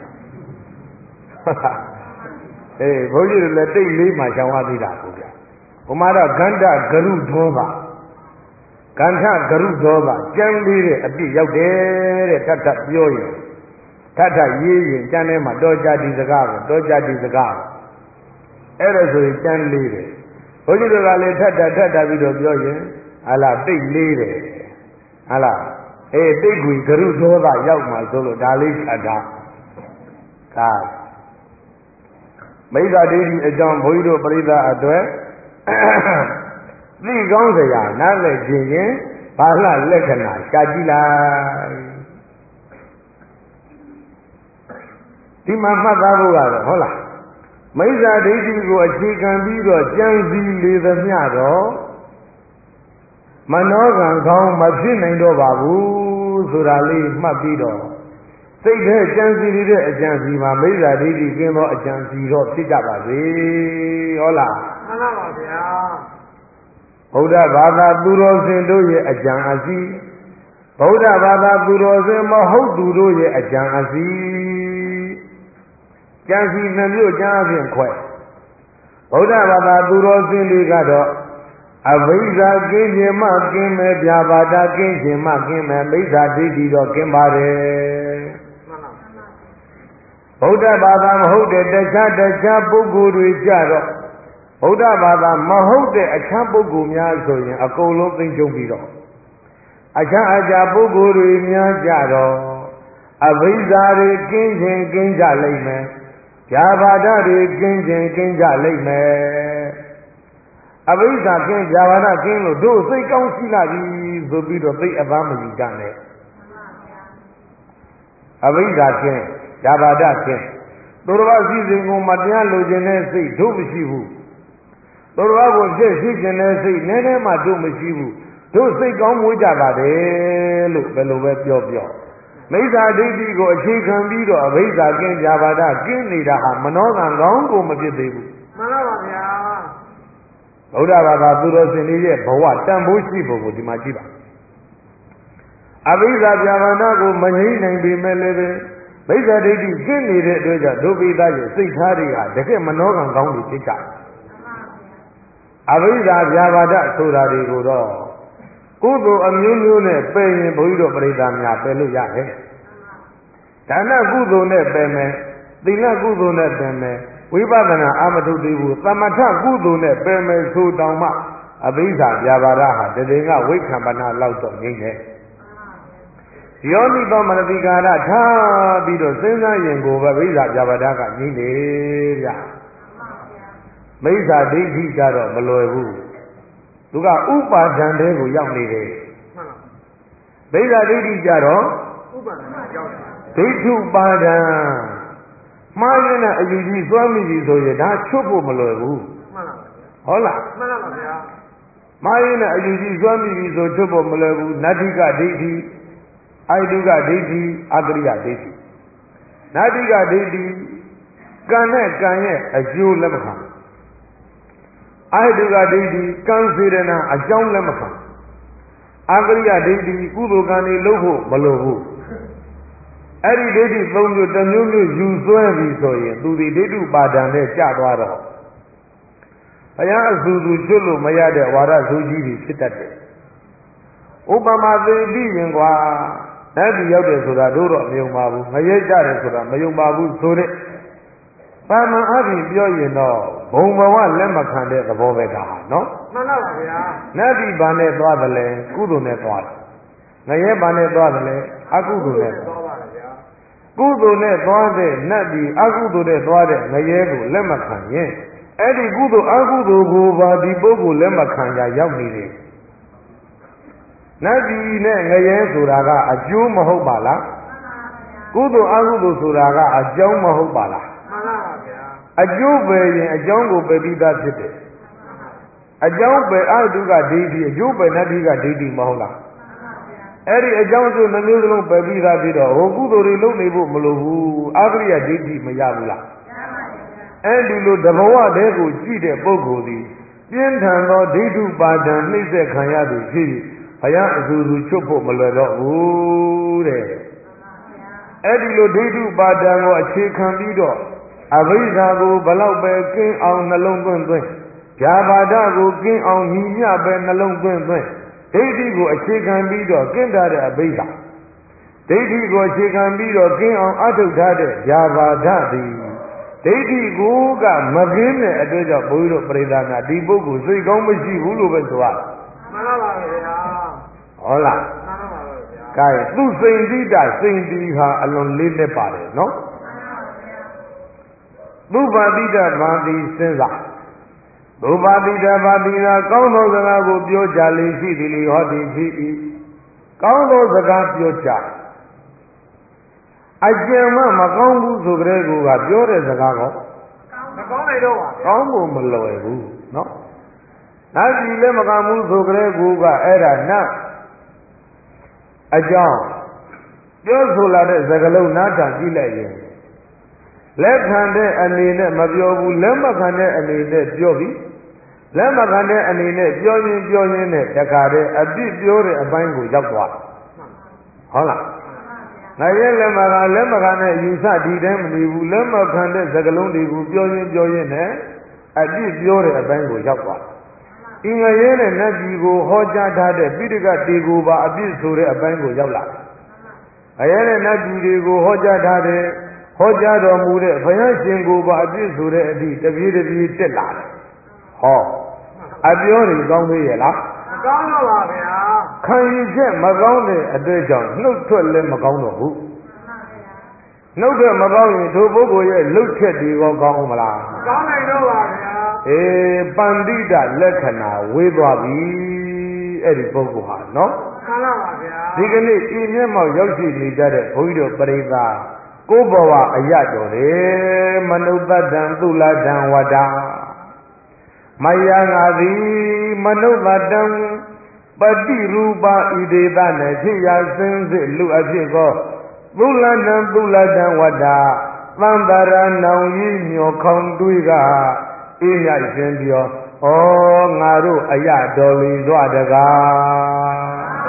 အေးဘုန်းကြီးတွေလည်းတိတ်လေးမှာရှောင်ရသေးတာကိုဗျဘုမာတော့ဂန္ဓဂရုဒောသကန္ထဂရုဒောသကျမ်းလေးတဲ့အပြစ်ရောက်တယ်တဲ့ထပ်ထပ်ပြောရင်ထပ်ထပ်ရေးရင်ကျမ်းထဲမှာတောကြတိစကားပဲတောကြတိစကားအဲ့ဒါဆိုရင်ကျမ်းလေးတယ်ဘုန်းကြီးတို့ကလည်းထပ်ထပ်ထပ်ထပ်ပြီးတော့ပြောရင်ဟာလားတိတ်လေးတယ်ဟာလားအေးတိတ်ကွေဂရုဒောသရောက်မှဆိုလို့ဒါလေးခတ်တာဒါမိစ္ဆာဒိဋ္ဌိအကြောင်းဘုန်းကြီးတို့ပရိသတ်အတွက်သိကောင်းစရာနားလည်ခြင်းရင်ဘာလှလက္ခဏာရှာကြည့်လိုက်ဒီမှာမှတ်သားဖို့ကတော့ဟုတ်လားမိစ္ဆာဒိဋ္ဌိကိုအခြေခံပြီးတော့ကြံစည်လေသမျှတော့မနောကံကောင်းမဖြစ်နိုင်တော့ပါဘူးဆိုတာလေးမှတ်ပြီးတော့စိတ်ထဲကြံစည်နေတဲ့အကြံစီမှာမိစ္ဆာဒိဋ္ဌိကင်းသောအကြံစီတော့ဖြစ်ကြပါစေဟုတ်လားမှန်ပါပါဗျာဗုဒ္ဓဘာသာသူတော်စင်တို့ရဲ့အကြံအစီဗုဒ္ဓဘာသာသူတော်စင်မဟုတ်သူတို့ရဲ့အကြံအစီကြံစီနှမျိုးကြံအပြင်ခွဲဗုဒ္ဓဘာသာသူတော်စင်တွေကတော့အဘိဇ္ဇာကင်းခြင်းမှကင်းမဲ့ဗျာပါဒကင်းခြင်းမှကင်းမဲ့မိစ္ဆာဒိဋ္ဌိတော့ကင်းပါတယ်ဗုဒ္ဓဘာသာမဟုတ်တဲ့တခြားတခြားပုဂ္ဂိုလ်တွေကြတော့ဗုဒ္ဓဘာသာမဟုတ်တဲ့အခြားပုဂ္ဂိုလ်များဆိုရင်အကုန်လုံးသိမ့်ကျုံပြီးတော့အခြားအခြားပုဂ္ဂိုလ်တွေများကြတော့အဘိဇ္ဇာတွေကင်းခြင်းကင်းကြလိမ့်မယ်။ဗျာပါဒတွေကင်းခြင်းကင်းကြလိမ့်မယ်။အဘိဇ္ဇာကင်းဗျာပါဒကင်းလို့တို့စိတ်ကောင်းရှိလာပြီဆိုပြီးတော့သိအပန်းမယူကြနဲ့။အဘိဇ္ဇာကင်းဗျာပါဒကင်းသူတော်ဘာစည်းစိမ်ကိုမတရားလိုချင်တဲ့စိတ်တို့မရှိဘူး။သူတော်ဘာကိုဖြစ်ရှိခြင်းတဲ့စိတ်နည်းနည်းမှတို့မရှိဘူးတို့စိတ်ကောင်းမွေးကြပါတယ်လို့ဘယ်လိုပဲပြောပြောမိစ္ဆာဒိဋ္ဌိကိုအခြေခံပြီးတော့အဘိဇ္ဇာကင်းကြပါဒကင်းနေတာဟာမနောကံကောင်းကိုမဖြစ်သေးဘူးမှန်ပါပါဗျာဗုဒ္ဓဘာသာသူတော်စင်တွေရဲ့ဘဝတန်ဖိုးရှိပုံကိုဒီမှာကြည့်ပါအဘိဇ္ဇာပြဘာဒကိုမငြိမ့်နိုင်ပေမဲ့လည်းပဲမိစ္ဆာဒိဋ္ဌိကင်းနေတဲ့အတွက်ကြောင့်ဒုပိသရဲ့စိတ်ထားတွေဟာတကယ်မနောကံကောင်းတွေဖြစ်ကြတယ်အဘိဇ္ဇာပြဘာဒဆိုတာတွေကိုတော့ကုသိုလ်အမျိုးမျိုးနဲ့ပယ်ရင်ဘုန်းကြီးတို့ပြိဿာများပယ်လို့ရတယ်ဒါနကုသိုလ်နဲ့ပယ်မယ်သီလကုသိုလ်နဲ့ပယ်မယ်ဝိပဿနာအာမထုသေးဘူးသမထကုသိုလ်နဲ့ပယ်မယ်ဆိုတောင်မှအဘိဇ္ဇာပြဘာဒဟာတတိယဝိခံပနာလောက်တော့ငြိမ့်တယ်ယောနိသောမနတိကာရထားပြီးတော့စဉ်းစားရင်ကိုပဲအဘိဇ္ဇာပြဘာဒကငြိမ့်တယ်ဗျမိစ္ဆာဒိဋ္ဌိကြတော့မလွယ်ဘူးသူကဥပါဒံတဲကိုရောက်နေတယ်မှန်ပါမိစ္ဆာဒိဋ္ဌိကြတော့ဥပါဒံရောက်တယ်ဒိဋ္ဌုပါဒံမှားရင်နဲ့အယူကြီးသွားမိပြီဆိုရင်ဒါချွတ်ဖို့မလွယ်ဘူးမှန်ပါဟုတ်လားမှန်ပါဗျာမှားရင်နဲ့အယူကြီးသွားမိပြီဆိုချွတ်ဖို့မလွယ်ဘူးနတ္ထိကဒိဋ္ဌိအိတုကဒိဋ္ဌိအကရိယဒိဋ္ဌိနတ္ထိကဒိဋ္ဌိကံနဲ့ကံရဲ့အကျိုးလက်မခံအာတုကဒိဋ္ဌိကံစေရနာအကြောင်းလည်းမခံအာကရိယဒိဋ္ဌိကုသိုလ်ကံတွေလုပ်ဖို့မလိုဘူးအဲ့ဒီဒိဋ္ဌိသုံးမျိုးတစ်မျိုးမျိုးယူဆွဲပြီဆိုရင်သူဒီဒိဋ္ဌုပါဒံနဲ့ကျသွားတော့ဘုရားအဆူဆူကျွတ်လို့မရတဲ့ဝါဒဆိုးကြီးတွေဖြစ်တတ်တယ်ဥပမာသိပြီးရင်ကွာအဲ့ဒီရောက်တယ်ဆိုတာတို့တော့မယုံပါဘူးငရဲကြတယ်ဆိုတာမယုံပါဘူးဆိုတဲ့ပါမန်အပြင်ပြောရင်တော့ဘုံဘဝလက်မခံတဲ့သဘောပဲဒါဟာနော်မှန်ပါပါဗျာနတ်ဒီဘာနဲ့သွားတယ်လဲကုသိုလ်နဲ့သွားတယ်ငရဲဘာနဲ့သွားတယ်လဲအကုသိုလ်နဲ့သွားပါဗျာကုသိုလ်နဲ့သွားတဲ့နတ်ဒီအကုသိုလ်နဲ့သွားတဲ့ငရဲကိုလက်မခံရင်အဲ့ဒီကုသိုလ်အကုသိုလ်ကိုပါဒီပုဂ္ဂိုလ်လက်မခံကြရောက်နေတယ်နတ်ဒီနဲ့ငရဲဆိုတာကအကျိုးမဟုတ်ပါလားကုသိုလ်အကုသိုလ်ဆိုတာကအကြောင်းမဟုတ်ပါလားမှန်ပါပါဗျာအကျိုးပဲရင်အကြောင်းကိုပယ်ပြီးသားဖြစ်တယ်အကြောင်းပဲအတုကဒိဋ္ဌိအကျိုးပဲနတ္တိကဒိဋ္ဌိမဟုတ်လားအဲ့ဒီအကြောင်းကျိုးနှမျိုးစလုံးပယ်ပြီးသားပြီးတော့ဟိုကုသိုလ်တွေလုပ်နေဖို့မလိုဘူးအာဂရိယဒိဋ္ဌိမရဘူးလားအဲ့ဒီလိုတဘဝတည်းကိုကြည့်တဲ့ပုဂ္ဂိုလ်သည်ပြင်းထန်သောဒိဋ္ဌုပါဒံနှိမ့်ဆက်ခံရသူဖြစ်ဘုရားအစူစူချွတ်ဖို့မလွယ်တော့ဘူးတဲ့အဲ့ဒီလိုဒိဋ္ဌုပါဒံကိုအခြေခံပြီးတော့အဘိဓါကိုဘလောက်ပဲကင်းအောင်နှလုံးသွင်းသွင်းဗျာပါဒကိုကင်းအောင်ညီမျှပဲနှလုံးသွင်းသွင်းဒိဋ္ဌိကိုအခြေခံပြီးတော့ကင်းထားတဲ့အဘိဓါဒိဋ္ဌိကိုအခြေခံပြီးတော့ကင်းအောင်အထုတ်ထားတဲ့ဗျာပါဒသည်ဒိဋ္ဌိကိုကမကင်းတဲ့အတွက်ကြောင့်ဘုန်းကြီးတို့ပရိသတ်ကဒီပုဂ္ဂိုလ်စိတ်ကောင်းမရှိဘူးလို့ပဲဆိုရမှန်ပါပါဗျာဟုတ်လားမှန်ပါပါဗျာကဲသူစိန်တိတစိန်တီဟာအလွန်လေးလက်ပါတယ်နော်သုဘာတိတဘာတိစဉ်းစားသုဘာတိတဘာတိသာကောင်းသောစကားကိုပြောကြလေရှိသည်လေဟောသည်ဖြစ်၏ကောင်းသောစကားပြောကြအကျဉ်းမှမကောင်းဘူးဆိုကြတဲ့ကူကပြောတဲ့စကားကောမကောင်းနိုင်တော့ပါကောင်းဖို့မလွယ်ဘူးနော်နာကြည့်လည်းမကောင်းဘူးဆိုကြတဲ့ကူကအဲ့ဒါနတ်အကြောင်းပြောဆိုလာတဲ့စကားလုံးနားထောင်ကြည့်လိုက်ရင်လက်ခံတဲ့အနေနဲ့မပြောဘူးလက်မခံတဲ့အနေနဲ့ပြောပြီးလက်မခံတဲ့အနေနဲ့ပြောရင်းပြောရင်းနဲ့တခါတည်းအပြစ်ပြောတဲ့အပိုင်းကိုရောက်သွားဟုတ်လားငါရဲ့လက်မခံလက်မခံတဲ့ယူဆဒီတိုင်းမနေဘူးလက်မခံတဲ့စကားလုံးတွေကိုပြောရင်းပြောရင်းနဲ့အပြစ်ပြောတဲ့အပိုင်းကိုရောက်သွားအင်္ဂရဲနဲ့နတ်ကြီးကိုဟောကြားထားတဲ့ပိဋကတေကိုပါအပြစ်ဆိုတဲ့အပိုင်းကိုရောက်လာအရဲနဲ့နတ်ကြီးတွေကိုဟောကြားထားတဲ့ဟောကြားတော်မူတဲ့ဘုရားရှင်ကိုပါအပြစ်ဆိုတဲ့အသည့်တပြေးတပြေးတက်လာတယ်ဟောအပြောတွေကောင်းသေးရဲ့လားမကောင်းတော့ပါဗျာခံရချက်မကောင်းတဲ့အတွက်ကြောင့်နှုတ်ထွက်လည်းမကောင်းတော့ဘူးနှုတ်ထွက်မကောင်းရင်ထိုပုဂ္ဂိုလ်ရဲ့လှုပ်ချက်တွေကောကောင်းမလားမကောင်းနိုင်တော့ပါဗျာအေးပန္တိတလက္ခဏာဝေးသွားပြီအဲ့ဒီပုဂ္ဂိုလ်ဟာနော်မှန်ပါပါဗျာဒီကနေ့ဤမျက်မှောက်ရောက်ရှိနေကြတဲ့ဘုန်းကြီးတို့ပရိသတ်ကိုဘဝအရတော်လေမနုဿတံသုလတံဝတ္တမယငါသည်မနုဿတံပတိရူပဣဒေသနဲ့ဖြစ်ရာစင်းစစ်လူအဖြစ်ကိုသုလတံသုလတံဝတ္တသံတရနောင်ကြီးညောခေါင်တွေးကအေးရရှင်ပြောဩငါတို့အရတော်လီသွားတကား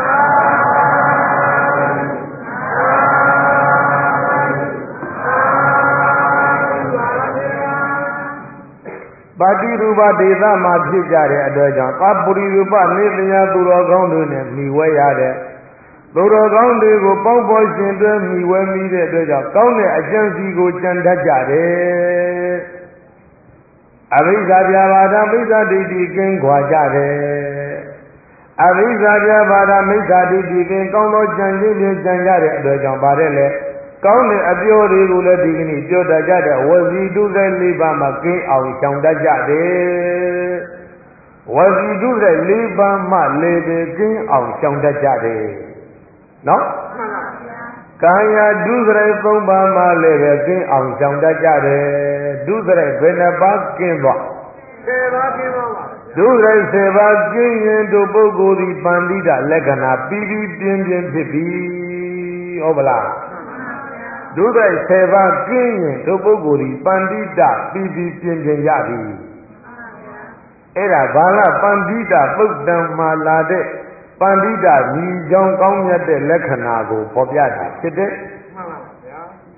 ပါတိရူပဒေသမှာဖြစ်ကြတဲ့အတွက်ကြောင့်ကပုရိရူပနေတရားသူတော်ကောင်းတို့နဲ့မိဝဲရတဲ့သူတော်ကောင်းတွေကိုပေါင်းပေါ်ရှင်တွဲမိဝဲမိတဲ့အတွက်ကြောင့်ကောင်းတဲ့အကျဉ်းစီကိုကြံတတ်ကြတယ်အဘိဓါပြဘာဒမိစ္ဆာဒိဋ္ဌိကင်းခွာကြတယ်အဘိဓါပြဘာဒမိစ္ဆာဒိဋ္ဌိကင်းကောင်းသောကြံခြင်းဖြင့်ကြံကြတဲ့အတွက်ကြောင့်ပါတယ်လေကောင်းတဲ့အပြောတွေကိုလည်းဒီကနေ့ပြောတတ်ကြတဲ့ဝစီတုတဲ့လေးပါးမှာကင်းအောင်ရှောင်တတ်ကြတယ်ဝစီတုတဲ့လေးပါးမှလည်းပဲကင်းအောင်ရှောင်တတ်ကြတယ်နော်မှန်ပါဗျာကာယဒုစရိုက်သုံးပါးမှလည်းပဲကင်းအောင်ရှောင်တတ်ကြတယ်ဒုစရိုက်ဘယ်နှပါးကင်းသွားဆယ်ပါးကင်းသွားပါဒုစရိုက်ဆယ်ပါးကင်းရင်တို့ပုဂ္ဂိုလ်ဒီပန္တိတလက္ခဏာပြီးပြီးပြင်းပြင်းဖြစ်ပြီဟုတ်ပလားဒုက္ခဆယ်ပါးကင်းရင်ဒုပုဂ္ဂိုလ်ဒီပန္တိတပြီးပြီးပြင်းပြင်းရပြီအဲ့ဒါဘာလပန္တိတပုဒ္ဒံမှာလာတဲ့ပန္တိတညီကြောင်းကောင်းမြတ်တဲ့လက္ခဏာကိုပေါ်ပြတာဖြစ်တဲ့မှန်ပါဗျာ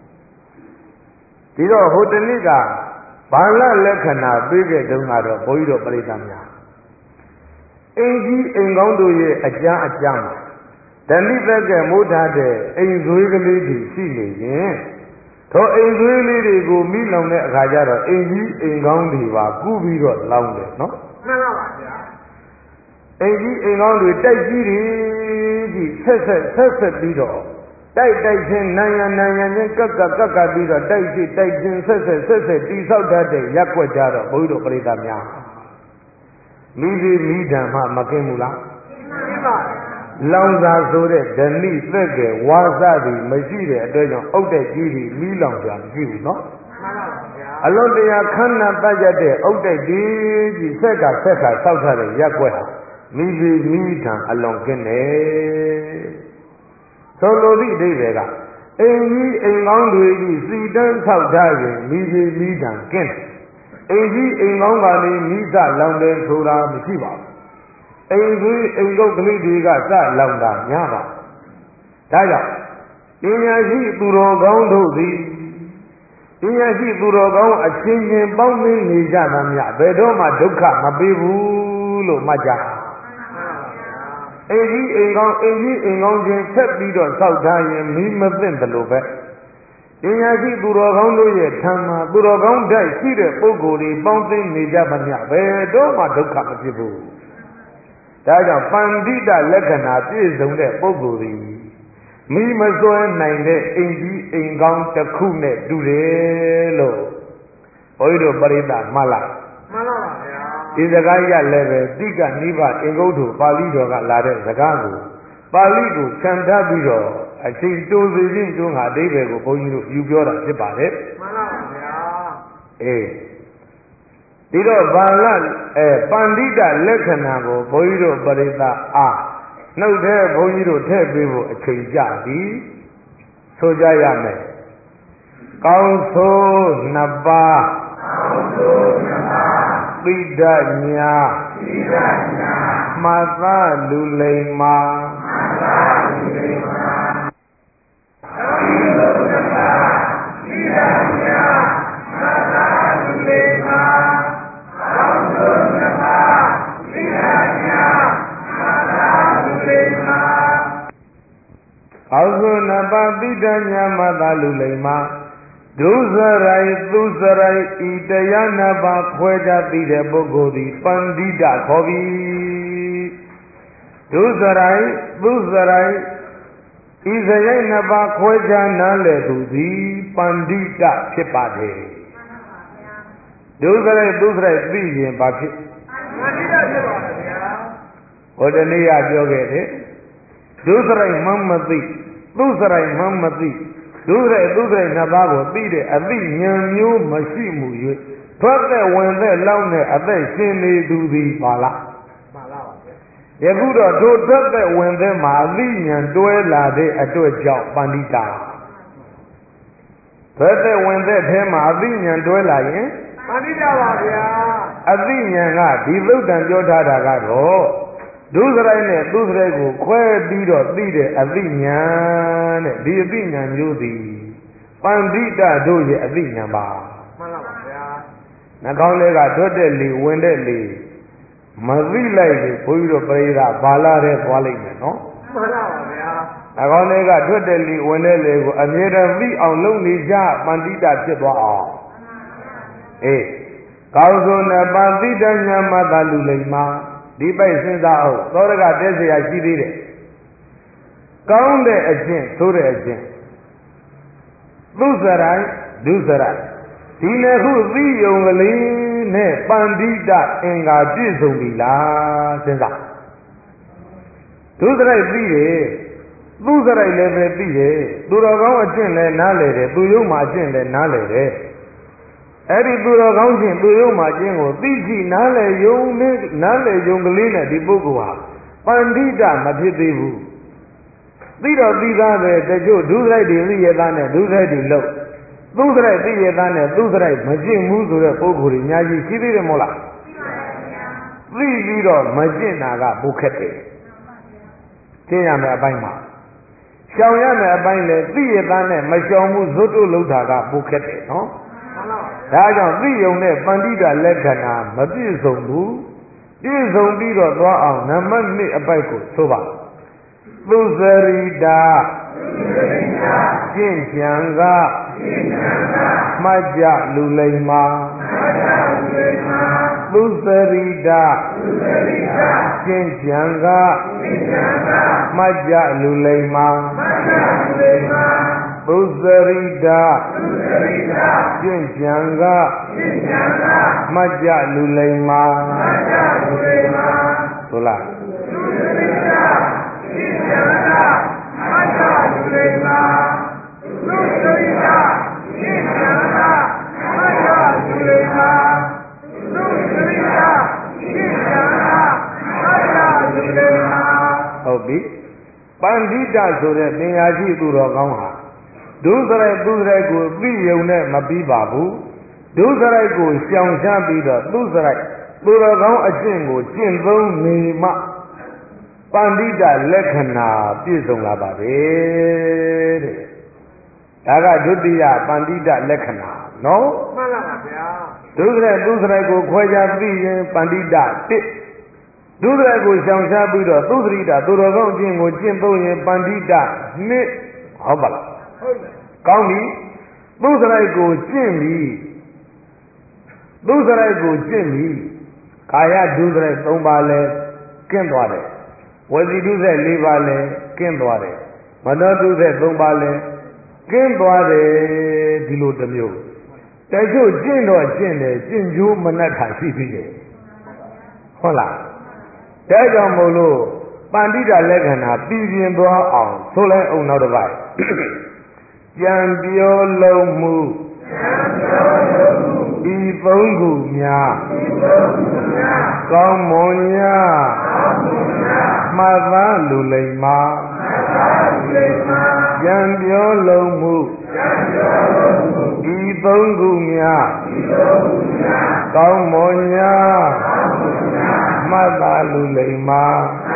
ဒီတော့ဟိုတနည်းကဘာလလက္ခဏာပေးခဲ့တုန်းကတော့ဘုန်းကြီးတို့ပြိဿများအင်ကြီးအိမ်ကောင်းတို့ရဲ့အကျမ်းအကျမ်းမှာဓနိသက်ကမိုးထားတဲ့အိမ်သွေးကလေးတွေရှိနေရင်ထိုအိမ်သွေးလေးတွေကိုမိလောင်တဲ့အခါကျတော့အိမ်ကြီးအိမ်ကောင်းတွေပါကူးပြီးတော့လောင်တယ်နော်မှန်ပါပါဗျာအိမ်ကြီးအိမ်ကောင်းတွေတိုက်ကြီးတွေကြီးဆက်ဆက်ဆက်ဆက်ပြီးတော့တိုက်တိုက်ချင်းနံရံနံရံချင်းကက်ကကက်ကပြီးတော့တိုက်ရှိတိုက်ချင်းဆက်ဆက်ဆက်ဆက်တိဆောက်တတ်တဲ့ရက်ွက်ကြတော့ဘုန်းကြီးတို့ပြိဿများမိဒီမိဓမ္မမကင်းဘူးလားကင်းပါလောင်စာဆိုတဲ့ဓနိသက်ကဝါစသည်မရှိတဲ့အတွက်ကြောင့်အုတ်တဲ့ကြီးကြီးမီးလောင်ကြမရှိဘူးနော်မှန်ပါဗျာအလွန်တရာခန္ဓာပတ်ရတဲ့အုတ်တဲ့ကြီးကြီးဆက်ကဆက်ကဆောက်ထားတဲ့ရက်ွက်ဟာမိဒီမိထံအလွန်ကင်းတယ်ဆိုလိုသည့်အဓိပ္ပာယ်ကအိမ်ကြီးအိမ်ကောင်းတွေကြီးစီတန်းဆောက်ထားရင်မိကြီးမိတံကင်းအိမ်ကြီးအိမ်ကောင်းပါလေမိစလောင်တယ်ဆိုတာမရှိပါဘူးအိမ်ကြီးအိမ်ကုတ်ကလေးတွေကစလောင်တာများပါဒါကြောင့်ပညာရှိသူတော်ကောင်းတို့သည်ပညာရှိသူတော်ကောင်းအချင်းချင်းပေါင်းသင်းနေကြတာများဘယ်တော့မှဒုက္ခမပေးဘူးလို့မှတ်ကြအိမ်ကြီးအိမ်ကောင်းအိမ်ကြီးအိမ်ကောင်းချင်းဆက်ပြီးတော့စောက်ထားရင်မိမသိတယ်လို့ပဲပညာရှိသူတော်ကောင်းတို့ရဲ့ဓမ္မသူတော်ကောင်းတိုက်ရှိတဲ့ပုဂ္ဂိုလ်တွေပေါင်းသိနေကြပါမျှဘယ်တော့မှဒုက္ခမဖြစ်ဘူးဒါကြောင့်ပန္တိတလက္ခဏာပြည့်စုံတဲ့ပုဂ္ဂိုလ်တွေမိမစွဲနိုင်တဲ့အိမ်ကြီးအိမ်ကောင်းတစ်ခုနဲ့တူတယ်လို့ဘုန်းကြီးတို့ပရိသတ်မှတ်လိုက်မှန်ပါပါဗျာဒီစကားရလည်းပဲတိကနိဗ္ဗာန်အင်္ဂုတ္တပါဠိတော်ကလာတဲ့စကားကိုပါဠိကိုခြံထားပြီးတော့အချိန်တိုးစီခြင်းတွန်းဟာအဓိပ္ပာယ်ကိုဘုန်းကြီးတို့ယူပြောတာဖြစ်ပါတယ်မှန်ပါပါဗျာအေးဒီတော့ဘာလအဲပန္တိတလက္ခဏာကိုဘုန်းကြီးတို့ပရိသတ်အားနှုတ်ထဲဘုန်းကြီးတို့ထည့်ပေးဖို့အချိန်ကြပြီဆိုကြရမယ်ကောင်းဆိုးနှစ်ပါးကောင်းဆိုးနှစ်ပါးပိဋကညာပိဋကညာမသလူလိမ္မာမသလူလိမ္မာကောင်းဆိုးနှစ်ပါးပိဋကညာမသလူလိမ္မာကောင်းဆိုးနှစ်ပါးပိဋကညာမသလူလိမ္မာကောင်းဆိုးနှစ်ပါးပိဋကညာမသလူလိမ္မာဒုစရိုက်သူစရိုက်ဤတရားနှစ်ပါးခွဲခြားသိတဲ့ပုဂ္ဂိုလ်သည်ပန္တိတခေါ်ပြီဒုစရိုက်သူစရိုက်ဤစရိုက်နှစ်ပါးခွဲခြားနားလည်သူသည်ပန္တိတဖြစ်ပါတယ်ဒုစရိုက်သူစရိုက်သိရင်ဘာဖြစ်ပန္တိတဖြစ်ပါဗျာဟိုတနေ့ကပြောခဲ့တယ်ဒုစရိုက်မှမသိသူစရိုက်မှမသိဒုစရိုက်သူစရိုက်နှစ်ပါးကိုသိတဲ့အသိဉာဏ်မျိုးမရှိမှု၍ထွက်တဲ့ဝင်တဲ့လောက်နဲ့အသက်ရှင်နေသူသည်ပါလားပါလားပါဗျာယခုတော့တို့ထွက်တဲ့ဝင်တဲ့မှာအသိဉာဏ်တွဲလာတဲ့အတွက်ကြောင့်ပန္တိတာထွက်တဲ့ဝင်တဲ့အဲမှာအသိဉာဏ်တွဲလာရင်ပန္တိတာပါဗျာအသိဉာဏ်ကဒီသုတ်တံပြောထားတာကတော့ဒုစရိုက်နဲ့သူစရိုက်ကိုခွဲပြီးတော့သိတဲ့အသိဉာဏ်တဲ့ဒီအသိဉာဏ်မျိုးသည်ပန္တိတတို့ရဲ့အသိဉာဏ်ပါမှန်ပါပါဗျာနှကောင်းလေးကထွက်တဲ့လေဝင်တဲ့လေမသိလိုက်ဘူးဘုန်းကြီးတို့ပရိသတ်ဘာလာတဲ့သွားလိုက်မယ်နော်မှန်ပါပါဗျာနှကောင်းလေးကထွက်တဲ့လေဝင်တဲ့လေကိုအမြဲတမ်းသိအောင်လုပ်နေကြပန္တိတဖြစ်သွားအောင်အေးကောင်းစုံနဲ့ပန္တိတဉာဏ်မှသာလူလိမ္မာဒီပိုက်စဉ်းစားအောင်သောရကတဲเสียရှိသေးတယ်ကောင်းတဲ့အကျင့်ဆိုတဲ့အကျင့်သူစရိုက်ဒုစရိုက်ဒီနှစ်ခုသိယုံကလေးနဲ့ပန္တိတအင်္ဂါပြည့်စုံပြီလားစဉ်းစားဒုစရိုက်သိတယ်သူစရိုက်လည်းပဲသိတယ်သူတော်ကောင်းအကျင့်လည်းနားလည်တယ်သူယုံမှာအကျင့်လည်းနားလည်တယ်အဲ့ဒီသူတော်ကောင်းချင်းသူယုံမှာခြင်းကိုသိကြည့်နားလေယုံနဲ့နားလေယုံကလေးနဲ့ဒီပုဂ္ဂိုလ်ဟာပန္တိတမဖြစ်သေးဘူးသိတော့သိသားပဲတချို့ဒုစရိုက်တွေသိရသားနဲ့ဒုစရိုက်တွေလို့သူစရိုက်သိရသားနဲ့သူစရိုက်မကျင့်ဘူးဆိုတဲ့ပုဂ္ဂိုလ်တွေအများကြီးရှိသေးတယ်မို့လားသိပြီးတော့မကျင့်တာကဘုခက်တယ်ကျင့်ရမယ်အပိုင်းမှာရှောင်ရမယ်အပိုင်းလေသိရသားနဲ့မရှောင်ဘူးဇွတ်တို့လောက်တာကဘုခက်တယ်နော်ဒါကြောင့်သိယုံတဲ့ပန္တိတလက္ခဏာမပြည့်စုံဘူးပြည့်စုံပြီးတော့သွားအောင်နံပါတ်နှစ်အပိုက်ကိုဆိုပါသုစရိတာကျင့်ကြံကမှတ်ကြလူလိမ္မာသုစရိတာကျင့်ကြံကမှတ်ကြလူလိမ္မာသုစရိတာကျင့်ကြံကမှတ်ကြလူလိမ္မာဆိုလားသုစရိတာကျင့်ကြံကမှတ်ကြလူလိမ္မာသုစရိတာကျင့်ကြံကမှတ်ကြလူလိမ္မာသုစရိတာကျင့်ကြံကမှတ်ကြလူလိမ္မာဟုတ်ပြီပန္တိတဆိုတဲ့ပညာရှိသူတော်ကောင်းဟာဒုစရိုက်သူစရိုက်ကိုသိယုံနဲ့မပြီးပါဘူးဒုစရိုက်ကိုရှောင်ရှားပြီးတော့သူစရိုက်သူတော်ကောင်းအကျင့်ကိုကျင့်သုံးနေမှပန္တိတလက္ခဏာပြည့်စုံလာပါပဲတဲ့ဒါကဒုတိယပန္တိတလက္ခဏာနော်မှန်ပါပါဗျာဒုစရိုက်သူစရိုက်ကိုခွဲခြားသိရင်ပန္တိတတစ်ဒုစရိုက်ကိုရှောင်ရှားပြီးတော့သုစရိတသူတော်ကောင်းအကျင့်ကိုကျင့်သုံးရင်ပန္တိတနှစ်ဟုတ်ပါလားဟုတ်ပါကောင်းပြီသုစရိုက်ကိုကျင့်ပြီသုစရိုက်ကိုကျင့်ပြီကာယဒုစရိုက်၃ပါးလဲကျင့်သွားတယ်ဝစီဒုစရိုက်၄ပါးလဲကျင့်သွားတယ်မနောဒုစရိုက်၃ပါးလဲကျင့်သွားတယ်ဒီလိုတစ်မျိုးတချို့ကျင့်တော့ကျင့်တယ်ကျင့်ကျိုးမနှက်တာရှိသေးတယ်ဟုတ်လားဒါကြောင့်မို့လို့ပန္တိတလက္ခဏာပြည်ပြင်းသွားအောင်ဆိုလိုက်အောင်နောက်တစ်ပိုင်းကြံပြောလုံးမှုဤသုံးခုများကောင်းမွန်ညာမှတ်သားလူလိမ္မာကြံပြောလုံးမှုဤသုံးခုများကောင်းမွန်ညာမှတ်သားလူလိမ္မာ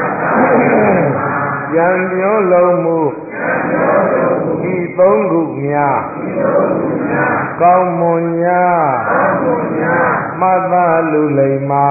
ကြံပြောလုံးမှုဤသုံးခုများကောင်းမွန်ညာမှတ်သားလူလိမ္မာ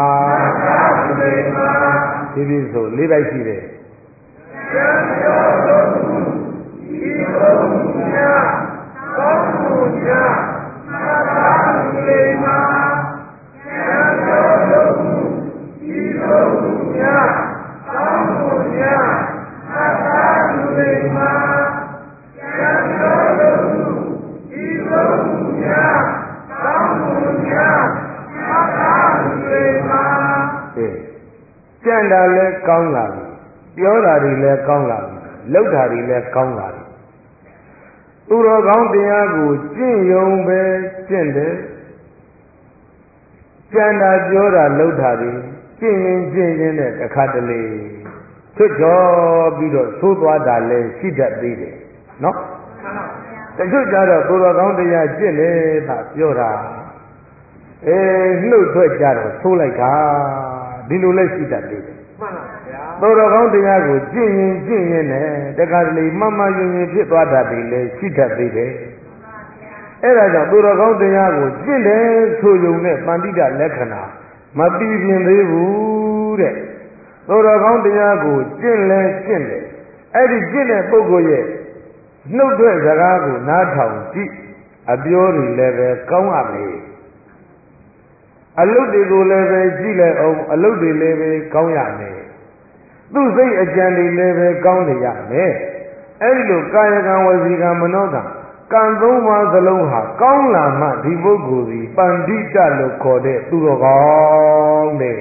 ဒီဒီဆိုလေးပိုက်ရှိတယ်ကြံပြောလုံးမှုဤသုံးခုများကောင်းမွန်ညာမှတ်သားလူလိမ္မာကြံပြောလုံးမှုဤသုံးခုများကောင်းမွန်ညာမှတ်သားလူလိမ္မာကြံပြောလုံးမှုဤသုံးခုများကောင်းမွန်ညာမှတ်သားလူလိမ္မာကြံတာလည်းကောင်းလာပြီပြောတာတွေလည်းကောင်းလာပြီလုပ်တာတွေလည်းကောင်းလာပြီသူတော်ကောင်းတရားကိုကျင့်ယုံပဲကျင့်တယ်ကြံတာပြောတာလုပ်တာတွေကျင့်ရင်ကျင့်ရင်နဲ့တစ်ခါတလေထွတ်တော်ပြီးတော့သိုးသွားတာလည်းရှိတတ်သေးတယ်နော်တချို့ကြတော့သူတော်ကောင်းတရားကျင့်လေသာပြောတာအေးနှုတ်ထွက်ကြတော့သိုးလိုက်တာဒီလိုလည်းရှိတတ်သေးတယ်မှန်ပါဗျာသူတော်ကောင်းတရားကိုကျင့်ရင်ကျင့်ရင်နဲ့တခါတလေမမယဉ်ရင်ဖြစ်သွားတတ်တယ်လည်းရှိတတ်သေးတယ်အဲ့ဒါကြောင့်သူတော်ကောင်းတရားကိုကျင့်တယ်ဆိုုံနဲ့ပန္တိတလက္ခဏာမပြီးပြင်းသေးဘူးတဲ့သူတော်ကောင်းတရားကိုကျင့်လဲကျင့်တယ်အဲ့ဒီကျင့်တဲ့ပုဂ္ဂိုလ်ရဲ့နှုတ်ထွက်စကားကိုနားထောင်ကြည့်အပြောတွေလည်းပဲကောင်းရမယ်အလုတ်တွေကိုလည်းပဲကြည့်လိုက်အောင်အလုတ်တွေလည်းပဲကောင်းရမယ်သူ့စိတ်အကြံတွေလည်းပဲကောင်းနေရမယ်အဲ့ဒီလိုကာယကံဝစီကံမနောကံကံသုံးပါးစလုံးဟာကောင်းလာမှဒီပုဂ္ဂိုလ်ဒီပန္တိတလို့ခေါ်တဲ့သူတော်ကောင်းတဲ့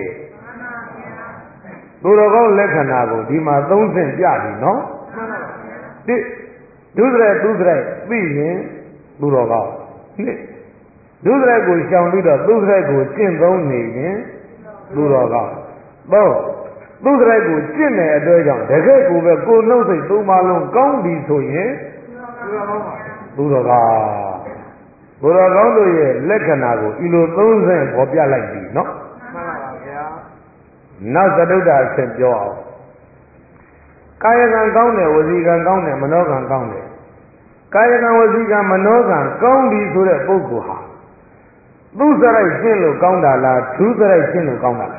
သူတော်ကောင်းလက္ခဏာကိုဒီမှာသုံးဆင့်ပြပြီနော်တိဒုစရိုက်သူစရိုက်သိရင်သူတော်ကောင်းနှစ်ဒုစရိုက်ကိုရှောင်ပြီးတော့သူစရိုက်ကိုကျင့်သုံးနေရင်သူတော်ကောင်းသုံးသူစရိုက်ကိုကျင့်တဲ့အတွက်ကြောင့်တကယ်ကိုပဲကိုနှုတ်စိတ်သုံးပါလုံးကောင်းပြီဆိုရင်သူတော်ကောင်းပါသူတော်ကောင်းသူတော်ကောင်းတို့ရဲ့လက္ခဏာကိုဤလိုသုံးဆင့်ပေါ်ပြလိုက်ပြီနော်မှန်ပါပါဗျာနောက်သတုဒ္ဒအဆင့်ပြောအောင်ကာယကံကောင်းတယ်ဝစီကံကောင်းတယ်မနောကံကောင်းတယ်ကာယကံဝစီကံမနောကံကောင်းပြီဆိုတဲ့ပုဂ္ဂိုလ်ဟာသူစရိုက်ရှင်းလို့ကောင်းတာလားဒုစရိုက်ရှင်းလို့ကောင်းတာလား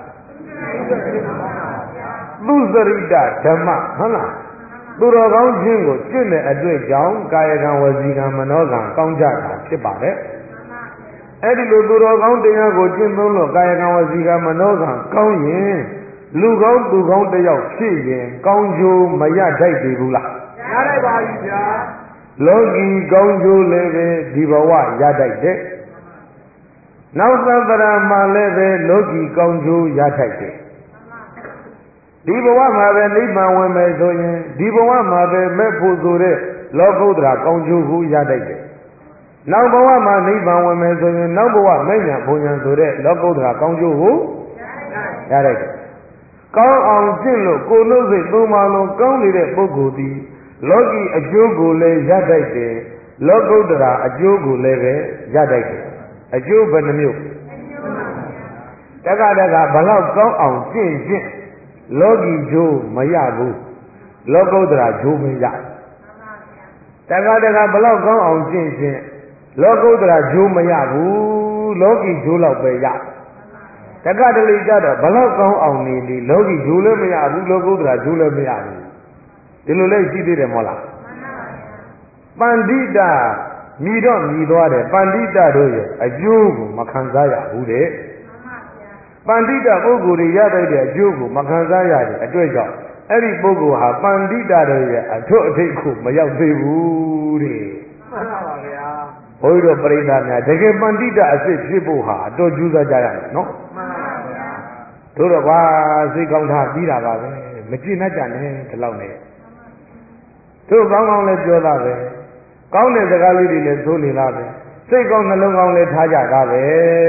သူစရိတဓမ္မဟုတ်လားသူတော်ကောင်းခြင်းကိုကျင့်တဲ့အတွေ့ကြောင့်ကာယကံဝစီကံမနောကံကောင်းကြတာဖြစ်ပါတယ်အဲ့ဒီလိုသူတော်ကောင်းတရားကိုကျင့်သုံးလို့ကာယကံဝစီကံမနောကံကောင်းရင်လူကောင်းသူကောင်းတယောက်ဖြစ်ရင်ကောင်းကျိုးမရထိုက်သေးဘူးလားရထိုက်ပါပြီဗျာလောကီကောင်းကျိုးလည်းပဲဒီဘဝရထိုက်တယ်နောက်သတ္တရာမှာလည်းပဲလောကီကောင်းကျိုးရထိုက်တယ်ဒီဘဝမှာပဲနိဗ္ဗာန်ဝင်မယ်ဆိုရင်ဒီဘဝမှာပဲမဲ့ဖို့ဆိုတဲ့လောကုတ္တရာကောင်းကျိုးကိုရထိုက်တယ်နောက်ဘဝမှာနိဗ္ဗာန်ဝင်မယ်ဆိုရင်နောက်ဘဝမဲ့ညာဘုံညာဆိုတဲ့လောကုတ္တရာကောင်းကျိုးကိုရထိုက်တယ်ကောင်းအောင်ကျင့်လို့ကိုယ်နှုတ်စိတ်သုံးပါလုံးကောင်းနေတဲ့ပုဂ္ဂိုလ်သည်လောကီအကျိုးကိုလည်းရတတ်တယ်လောကုတ္တရာအကျိုးကိုလည်းပဲရတတ်တယ်အကျိုးဘယ်နှမျိုးတက္ကတကဘလောက်ကောင်းအောင်ကျင့်ကျင့်လောကီကျိုးမရဘူးလောကုတ္တရာကျိုးမရတက္ကတကဘလောက်ကောင်းအောင်ကျင့်ကျင့်လောကုတ္တရာကျိုးမရဘူးလောကီကျိုးလောက်ပဲရတက္ကတလိကြတော့ဘလောက်ကောင်းအောင်နေဒီလောကီကျိုးလည်းမရဘူးလောကုတ္တရာကျိုးလည်းမရဘူးဒီလိုလဲရှိသေးတယ်မဟုတ်လားပန္တိတာမြည်တော့မြည်သွားတယ်ပန္တိတာတို့ရဲ့အကျိုးကိုမခံစားရဘူးတဲ့ပန္တိတာပုဂ္ဂိုလ်တွေရတဲ့အကျိုးကိုမခံစားရတဲ့အတွက်ကြောင့်အဲ့ဒီပုဂ္ဂိုလ်ဟာပန္တိတာတို့ရဲ့အထွတ်အထိပ်ကိုမရောက်သေးဘူးတဲ့မှန်ပါပါဗျာဘုန်းကြီးတို့ပြိဿများတကယ်ပန္တိတာအစစ်ဖြစ်ဖို့ဟာအတော်ကြိုးစားကြရမယ်နော်မှန်ပါဗျာတို့တော့ဘာစိတ်ကောင်းထားပြီးတာပါပဲမကြည့်နဲ့ကြနဲ့ဒီလောက်နဲ့တို့ကောင်းကောင်းလည်းပြောတာပဲကောင်းတဲ့စကားလေးတွေလည်းသိုးနေလားပဲစိတ်ကောင်းနှလုံးကောင်းလည်းထားကြတာပဲ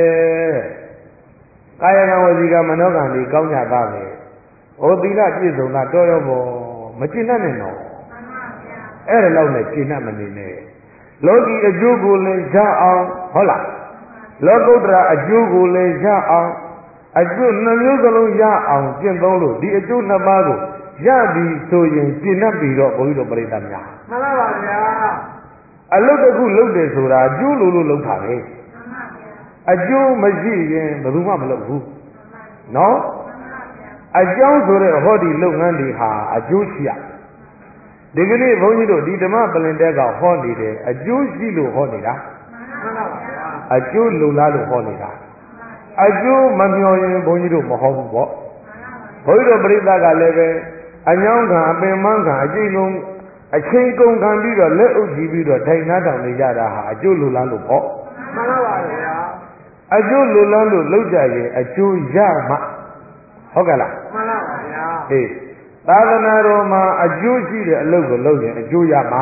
ကာယကံဝစီကမနောကံတွေကောင်းကြတာပဲဩသီလပြည့်စုံတာတော်ရောပေါ်မကျင့်တတ်နဲ့တော့မှန်ပါဗျာအဲ့ဒါလောက်နဲ့ကျင့်တတ်မနေနဲ့လောကီအကျိုးကိုလည်းရအောင်ဟုတ်လားလောကုတ္တရာအကျိုးကိုလည်းရအောင်အကျိုးနှမျိုးစလုံးရအောင်ကျင့်သုံးလို့ဒီအကျိုးနှစ်ပါးကိုရပြီဆိုရင်ကျင့်တတ်ပြီတော့ဘုန်းကြီးတို့ပြိဿများမှန်ပါပါဗျာအလုတ်တစ်ခုလုပ်တယ်ဆိုတာအကျိုးလိုလို့လုပ်တာပဲမှန်ပါဗျာအကျိုးမရှိရင်ဘယ်သူမှမလုပ်ဘူးနော်အကြောင်းဆိုတဲ့ဟောဒီလုပ်ငန်းတွေဟာအကျိုးရှိရဒီကနေ့ဘုန်းကြီးတို့ဒီဓမ္မပလင်တဲကဟောနေတယ်အကျိုးရှိလို့ဟောနေတာမှန်ပါဗျာအကျိုးလုံလားလို့ဟောနေတာအကျိုးမမျှော်ရင်ဘုန်းကြီးတို့မဟောဘူးပေါ့ဘုန်းကြီးတို့ပြိဿကလည်းပဲအညောင်းခံအပင်မခံအကျိန်ကုန်အချိန်ကုန်ခံပြီးတော့လက်အုပ်ကြည့်ပြီးတော့ထိုင်နှားတောင်နေကြတာဟာအကျိုးလိုလားလို့ပေါ့မှန်ပါပါဗျာအကျိုးလိုလားလို့လောက်ကြရင်အကျိုးရမှဟုတ်ကဲ့လားမှန်ပါပါဗျာဟေးသာသနာတော်မှာအကျိုးရှိတဲ့အလုပ်ကိုလုပ်ရင်အကျိုးရမှာ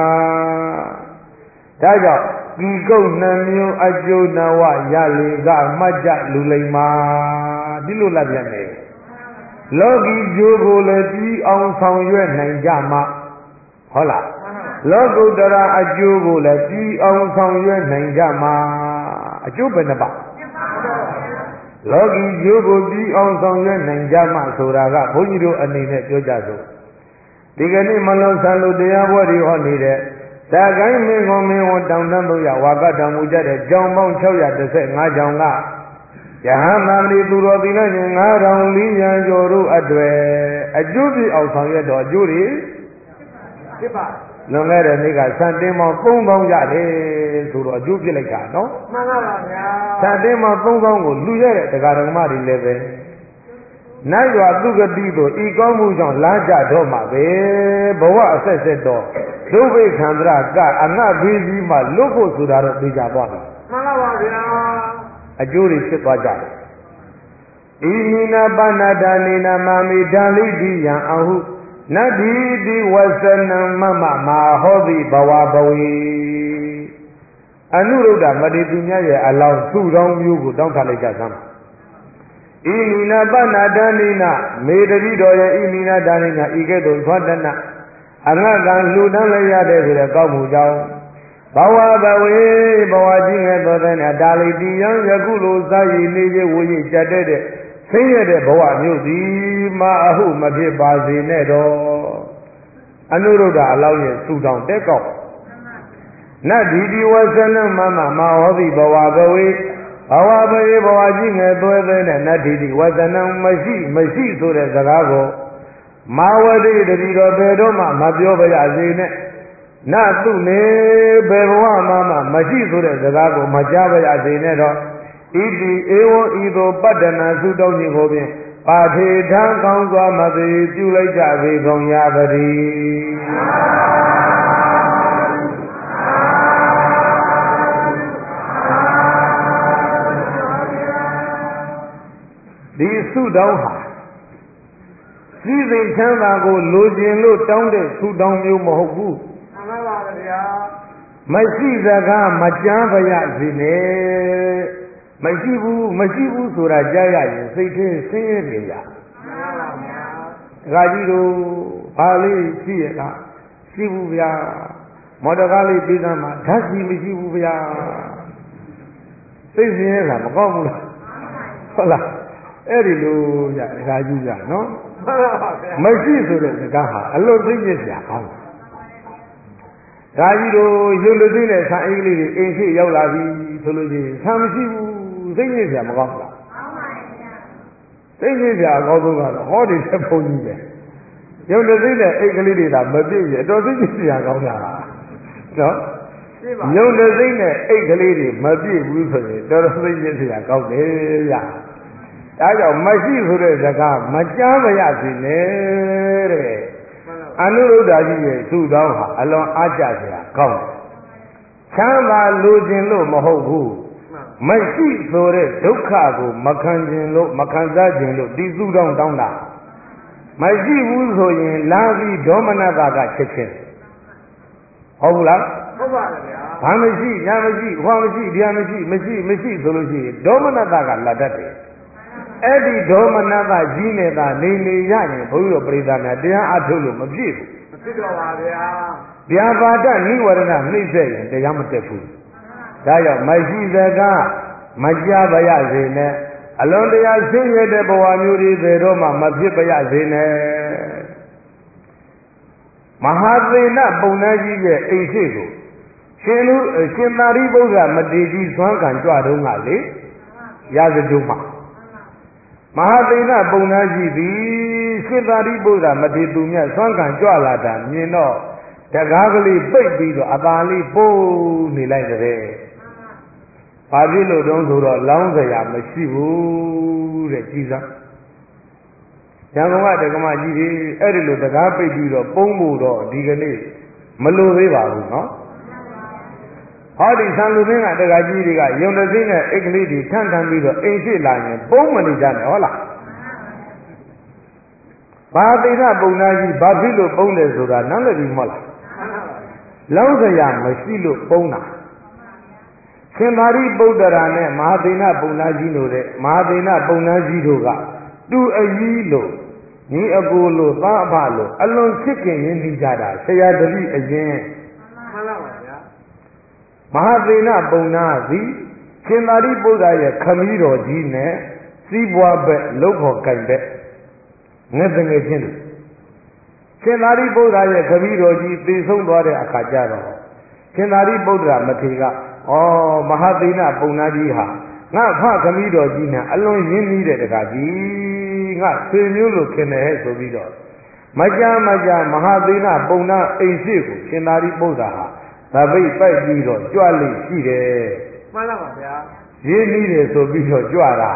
ဒါကြောင့်ဒီကုတ်နှမျိုးအကျိုးနဝရလေကမှတ်ကြလူလိမ္မာဒီလိုလားပြန်တယ်လောကီကျိုးကိုလည်းပြီးအောင်ဆောင်ရွက်နိုင်ကြမှာဟုတ်လားလောကုတ္တရာအကျိုးကိုလည်းပြီးအောင်ဆောင်ရွက်နိုင်ကြမှာအကျိုးဘယ်နှပါလောကီကျိုးကိုပြီးအောင်ဆောင်ရွက်နိုင်ကြမှာဆိုတာကဘုန်းကြီးတို့အနေနဲ့ပြောကြစို့ဒီကနေ့မလုံးဆန်လို့တရားပွဲတွေဟောနေတဲ့သာကိုင်းမင်းကုံမင်းဝန်တောင်တန်းတို့ရဝါကတောင်မူကြတဲ့ကြောင်ပေါင်း၆၁၅ကြောင်ကယဟန်သာမဏေသူတော်သီလရှင်၅ထောင်လေးရာကျော်တို့အတွေ့အကျိုးပြအောင်ဆောင်ရွက်တော်အကျိုးတွေဖြစ်ပါလွန်ခဲ့တဲ့နေ့ကစံတင်းပေါင်း၃ပေါင်းရတယ်ဆိုတော့အကျိုးပြလိုက်တာနော်မှန်ပါပါဗျာစံတင်းပေါင်း၃ပေါင်းကိုလူရတဲ့တရားဓမ္မတွေလည်းပဲနတ်ရွာသူကတိတို့ဤကောင်းမှုကြောင့်လာကြတော့မှာပဲဘဝအဆက်ဆက်တော့ဒုဗိခံန္တရကအငတ်ဘေးကြီးမှလွတ်ဖို့ဆိုတာတော့သိကြသွားပြီမှန်ပါပါဗျာအကျိုးတွေဖြစ်သွားကြတယ်ဤနိနာပဏ္ဍာနိနာမမိဓာလိတိယံအဟုနတ္တိတိဝသနံမမမာဟောတိဘဝဘဝေအနုရုဒ္ဓမတိသူမြတ်ရဲ့အလောင်းသူ့တော်မျိုးကိုတောင်းထားလိုက်ကြသမ်းဤနိနာပဏ္ဍာနိနာမေတ္တိတော်ရဲ့ဤနိနာဒါနိနာဤကဲ့သို့သောတနအငတ်ကလှူဒန်းလိုက်ရတဲ့ဆိုတဲ့ကောက်မှုကြောင့်ဘဝဘဝေဘဝကြီးငယ်သောတဲ့ဒါလိတိယံယခုလိုစာရည်နေရဝေကြတဲ့တဲ့ဆင်းရဲတဲ့ဘဝမျိုးသည်မအဟုမဖြစ်ပါစေနဲ့တော့အနုရုဒ္ဓအလောင်းရဲ့ဆူတောင်းတက်ကောက်နတ်ဒီဒီဝဆနမမမဟောတိဘဝဘဝေဘဝဘဝေဘဝကြီးငယ်သွဲသွဲနဲ့နတ်ဒီဒီဝဆနမရှိမရှိဆိုတဲ့စကားကိုမာဝတိတတိတော်ဘယ်တော့မှမပြောပါရစေနဲ့နတ်သူနေဘယ်ဘဝမှမရှိဆိုတဲ့စကားကိုမကြားပါရစေနဲ့တော့ဣတိဧဝံဤသို့ပတ္တနာသုတောင်းခြင်းကိုဖြင့်ပါထေထံကောင်းစွာမသိပြုလိုက်ကြပေကုန်ရပါသည်ဒီသုတောင်းဟာစည်းစိမ်ချမ်းသာကိုလိုချင်လို့တောင်းတဲ့သုတောင်းမျိုးမဟုတ်ဘူးမှန်ပါပါဗျာမရှိစကားမကြားပါရစေနဲ့မရှိဘူးမရှိဘူးဆိုတာကြားရရင်စိတ်ထဲဆင်းရဲနေရဒကာကြီးတို့ဘာလေးရှိရလားရှိဘူးဗျာမော်တော်ကားလေးပြေးသားမှာဓာတ်ကြီးမရှိဘူးဗျာသိစင်းရလားမကောင်းဘူးလားဟုတ်လားအဲ့ဒီလိုဗျာဒကာကြီးဗျာနော်မရှိဆိုတဲ့စကားဟာအလွန်သိကျစရာကောင်းတယ်ဒါကြီးတို့ရုပ်လူသိတဲ့ဆံအိတ်လေးတွေအိမ်ရှိရောက်လာပြီဆိုလို့ရှိရင်ဆံမရှိဘူးသိကျစရာမကောင်းဘူးလားသိကျစရာအကောင်းဆုံးကတော့ဟောဒီသက်ဖုံးကြီးပဲရုပ်လူသိတဲ့အိတ်ကလေးတွေဒါမပြည့်ရအတော်သိကျစရာကောင်းတာနော်ရုပ်လူသိတဲ့အိတ်ကလေးတွေမပြည့်ဘူးဆိုရင်တော်တော်သိကျစရာကောင်းတယ်ဗျာဒါကြောင့်မရှိဆိုတဲ့စကားမကြားမရစေနဲ့တဲ့အနုရုဒ္ဓကြီးရဲ့သူ့တော်ဟာအလွန်အားကျစရာကောင်းတယ်ချမ်းသာလိုခြင်းလို့မဟုတ်ဘူးမရှိဆိုတဲ့ဒုက္ခကိုမခံခြင်းလို့မခံစားခြင်းလို့ဒီသူ့တော်တောင်းတာမရှိဘူးဆိုရင်လာပြီးဒေါမနတာကချက်ချင်းဟုတ်ဘူးလားဟုတ်ပါတယ်ဗျာဘာမရှိညာမရှိဟောမရှိဒီဟာမရှိမရှိမရှိဆိုလို့ရှိရင်ဒေါမနတာကလာတတ်တယ်အဲ့ဒီဒေါမနတကြီးနေတာနေနေရရင်ဘုန်းကြီးတို့ပြိဿနာတရားအထုတ်လို့မဖြစ်ဘူးမဖြစ်တော့ပါဗျာဗျာပါဒနိဝရဏနှိမ့်ဆက်ရင်တရားမတက်ဘူးဒါကြောင့်မရှိစကားမကြပါရစေနဲ့အလွန်တရာဆင်းရဲတဲ့ဘဝမျိုးတွေဘယ်တော့မှမဖြစ်ပါရစေနဲ့မဟာသေနပုံနှကြီးရဲ့အိမ်ရှိကိုရှင်လူရှင်သာရိပုတ္တရာမတေကြီးသွမ်းကန်ကြွတော့ကလေရာဇတုမှာမဟာသေနပုံနှကြီးသည်ရှင်သာရိပုတ္တရာမတေသူမြတ်သွမ်းကန်ကြွလာတာမြင်တော့တကားကလေးပိတ်ပြီးတော့အသာလေးပိုးနေလိုက်တဲ့ဘာဖြစ်လို့တုံးဆိုတော့လောင်းစရာမရှိဘူးတဲ့ကြည်စားရန်ကုန်ကတက္ကမကြီးတွေအဲ့ဒီလိုတကားပိတ်ပြီးတော့ပုံးဖို့တော့ဒီကနေ့မလိုသေးပါဘူးနော်ဟောဒီဆံလူသင်းကတက္ကကြီးတွေကယုံတသိန်းနဲ့အိတ်ကလေးတွေထန့်ထန့်ပြီးတော့အိမ်ရှိလာရင်ပုံးမနေကြနဲ့ဟုတ်လားဘာသိဏပုံနာကြီးဘာဖြစ်လို့ပုံးတယ်ဆိုတာနားလည်ပြီမဟုတ်လားလောင်းစရာမရှိလို့ပုံးတာရှင်သာရိပုတ္တရာနဲ့မဟာသေနပုံနာကြီးတို့တဲ့မဟာသေနပုံနာကြီးတို့ကတူအကြီးလို့ညီအကိုလို့သားအဖလို့အလွန်ချစ်ခင်ရင်းနှီးကြတာဆရာတပည့်အရင်မှန်ပါပါဗျာမဟာသေနပုံနာသည်ရှင်သာရိပုတ္တရာရဲ့ခမည်းတော်ကြီးနဲ့စီးပွားဘက်လုပ်ဖို့ကြိုင်တဲ့ငှက်ငယ်ချင်းတို့ရှင်သာရိပုတ္တရာရဲ့ခမည်းတော်ကြီးသိဆုံးသွားတဲ့အခါကျတော့ရှင်သာရိပုတ္တရာမထေရကဩမဟာသေနပုံနာကြီးဟာငါဖခမည်းတော်ကြီးနဲ့အလွန်ရင်းနှီးတဲ့တကားကြီးငါဆွေမျိုးလို့ခင်တယ်ဆိုပြီးတော့မကြမကြမဟာသေနပုံနာအိမ်ရှိကိုရှင်သာရိပုတ္တရာဟာသပိတ်ပိုက်ပြီးတော့ကြွလိရှိတယ်မှန်ပါဗျာရင်းနှီးတယ်ဆိုပြီးတော့ကြွတာ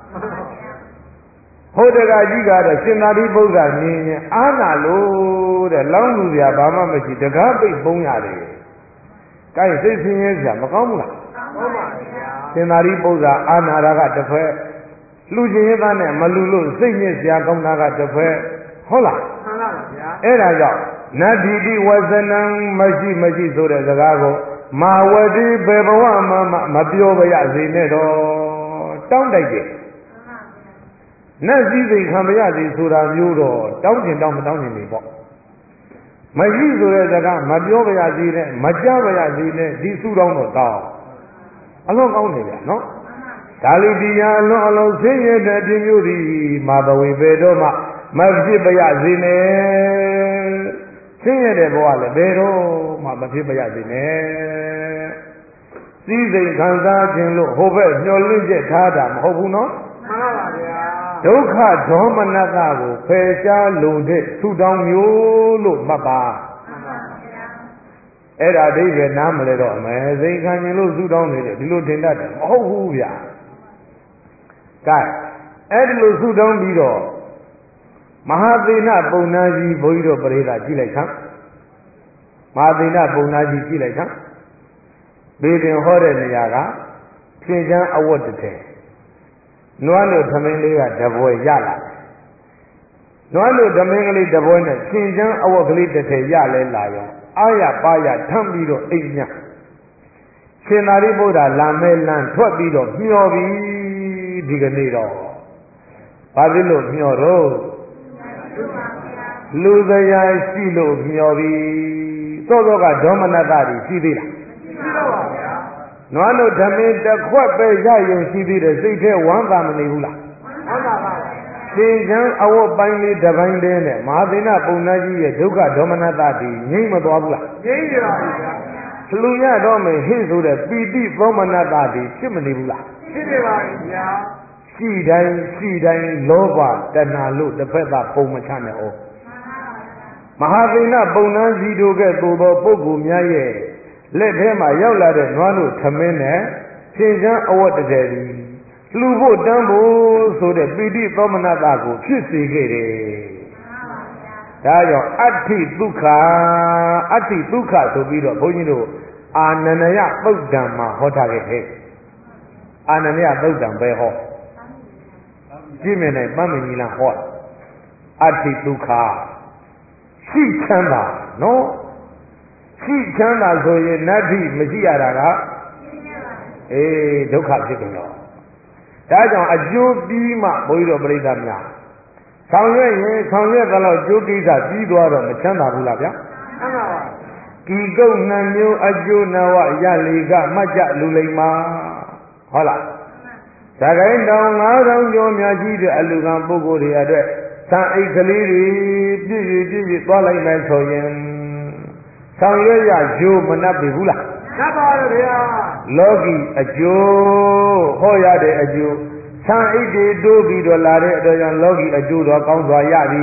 ဟိုတကားကြီးကတော့ရှင်သာရိပုတ္တရာမြင်ရင်အာနာလို့တဲ့လောင်းလူပြဘာမှမရှိတကားပိတ်ပုံးရတယ်ကဲစိတ်ဆင်းရဲစရာမကောင်းဘူးလားကောင်းပါဗျာရှင်သာရိပုတ္တရာအာနာရာကတစ်ဖက်လူချင်းရသားနဲ့မလူလို့စိတ်ညစ်စရာကောင်းတာကတစ်ဖက်ဟုတ်လားမှန်ပါဗျာအဲ့ဒါကြောင့်နတ္တိတိဝဇနံမရှိမရှိဆိုတဲ့စကားကိုမာဝတိဘယ်ဘဝမှမပြောပါရစေနဲ့တော့တောင်းတိုက်တယ်နတ်စည်းစိမ်ခံမရသေးဆိုတာမျိုးတော့တောင်းကျင်တောင်းမတောင်းကျင်နေပေါ့မရှိဆိုတဲ့စကားမပြောပါရသေးနဲ့မကြားပါရသေးနဲ့ဒီစုတော်တော့တောင်းအလွန်ကောင်းနေဗျာနော်ဒါလူတရားအလွန်အလွန်ဆင်းရဲတဲ့ဒီမျိုးဒီမာဘဝေဘယ်တော့မှမဖြစ်ပါရစေနဲ့ဆင်းရဲတဲ့ဘဝလည်းဘယ်တော့မှမဖြစ်ပါရစေနဲ့စည်းစိမ်ခံစားခြင်းလို့ဟိုဘက်ညှော်လင့်ချက်ထားတာမဟုတ်ဘူးနော်မှန်ပါဗျာဒုက္ခဒေါမနတကိုဖယ်ရှားလို့တဲ့သူတောင်းမျိုးလို့မှတ်ပါမှန်ပါဗျာအဲ့ဒါအိဗယ်နားမလဲတော့အမယ်စိတ်ခံခြင်းလို့သူတောင်းနေတယ်ဒီလိုထင်တတ်တယ်မဟုတ်ဘူးဗျာကဲအဲ့ဒီလိုသူတောင်းပြီးတော့မဟာသေနပုံနာကြီးဘုန်းကြီးတို့ပရိသတ်ကြည့်လိုက်ခါမဟာသေနပုံနာကြီးကြည့်လိုက်ခါဘေးပင်ဟောတဲ့နေရာကဖြင့်ချမ်းအဝတ်တစ်ထည်နွားလို့သမင်းလေးကတပွဲရလာနွားလို့သမင်းကလေးတပွဲနဲ့ဖြင့်ချမ်းအဝတ်ကလေးတစ်ထည်ရလဲလာရောအာရပါရထမ်းပြီးတော့အိမ်ညရှင်သာရိပုတ္တရာလာမဲလန်းထွက်ပြီးတော့မျောပြီးဒီကနေ့တော့ဘာဖြစ်လို့မျောတော့လူစရာရှိလို့မျောပြီသောသောကဒေါမနတတွေရှိသေးလားရှိပါပါဗျာနွားတို့ဓမင်းတစ်ခွက်ပဲရရင်ရှိသေးတယ်စိတ်ထဲဝမ်းသာမနေဘူးလားဝမ်းသာပါဗျာသင်္ချမ်းအဝတ်ပိုင်းလေးတစ်ပိုင်းတည်းနဲ့မဟာသေနပုံနာကြီးရဲ့ဒုက္ခဒေါမနတတွေငြိမ့်မသွားဘူးလားငြိမ့်ကြပါဗျာလူရတော့မယ်ဟိဆိုတဲ့ပီတိသောမနတတွေဖြစ်မနေဘူးလားဖြစ်နေပါဗျာရှိတိုင်းရှိတိုင်းလောဘတဏှာလို့တစ်ဖက်သာပုံမချနဲ့ဩမဟာသေနပုံနာကြီးတို့ကဲ့သို့သောပုဂ္ဂိုလ်များရဲ့လက်ထဲမှာရောက်လာတဲ့နွားတို့ထမင်းနဲ့သင်္ချမ်းအဝတ်တည်းသည်လှူဖို့တန်းဖို့ဆိုတဲ့ပီတိသောမနတကိုဖြစ်စေခဲ့တယ်။ဒါကြောင့်အဋ္ဌိဒုက္ခအဋ္ဌိဒုက္ခဆိုပြီးတော့ဘုန်းကြီးတို့အာနန္ဒယသုတ်တံမှာဟောထားခဲ့တယ်။အာနန္ဒယသုတ်တံပဲဟောကြည့်မြင်နိုင်ပန်းမကြီးလားဟောအဋ္ဌိဒုက္ခရှိချမ်းသာနော်ရှိချမ်းသာဆိုရင်နတ္ထိမရှိရတာကအေးဒုက္ခဖြစ်တယ်တော့ဒါကြောင့်အကျိုးပြီးမှဘုန်းကြီးတို့ပြိဿများဆောင်ရွက်ရင်ဆောင်ရွက်သလောက်ကျိုးကိစ္စပြီးသွားတော့မချမ်းသာဘူးလားဗျာမှန်ပါပါဒီကုတ်နှံမျိုးအကျိုးနဝရလေကမှတ်ကြလူလိမ္မာဟုတ်လားဒါကိုင်းတောင်ငါးထောင်ကျော်များရှိတဲ့အလူကံပုဂ္ဂိုလ်တွေအတွက်သံအိတ်ကလေးတွေပြည့်ပြည့်ပြည့်ပြည့်သွားလိုက်မယ်ဆိုရင်ဆောင်ရွက်ရကျိုးမနှပ်ပြီဘူးလားနှပ်ပါရဲ့ဗျာလောကီအကျိုးဟောရတဲ့အကျိုးသံအိတ်တွေတိုးပြီးတော့လာတဲ့အတွက်ကြောင့်လောကီအကျိုးတော့ကောင်းစွာရပြီ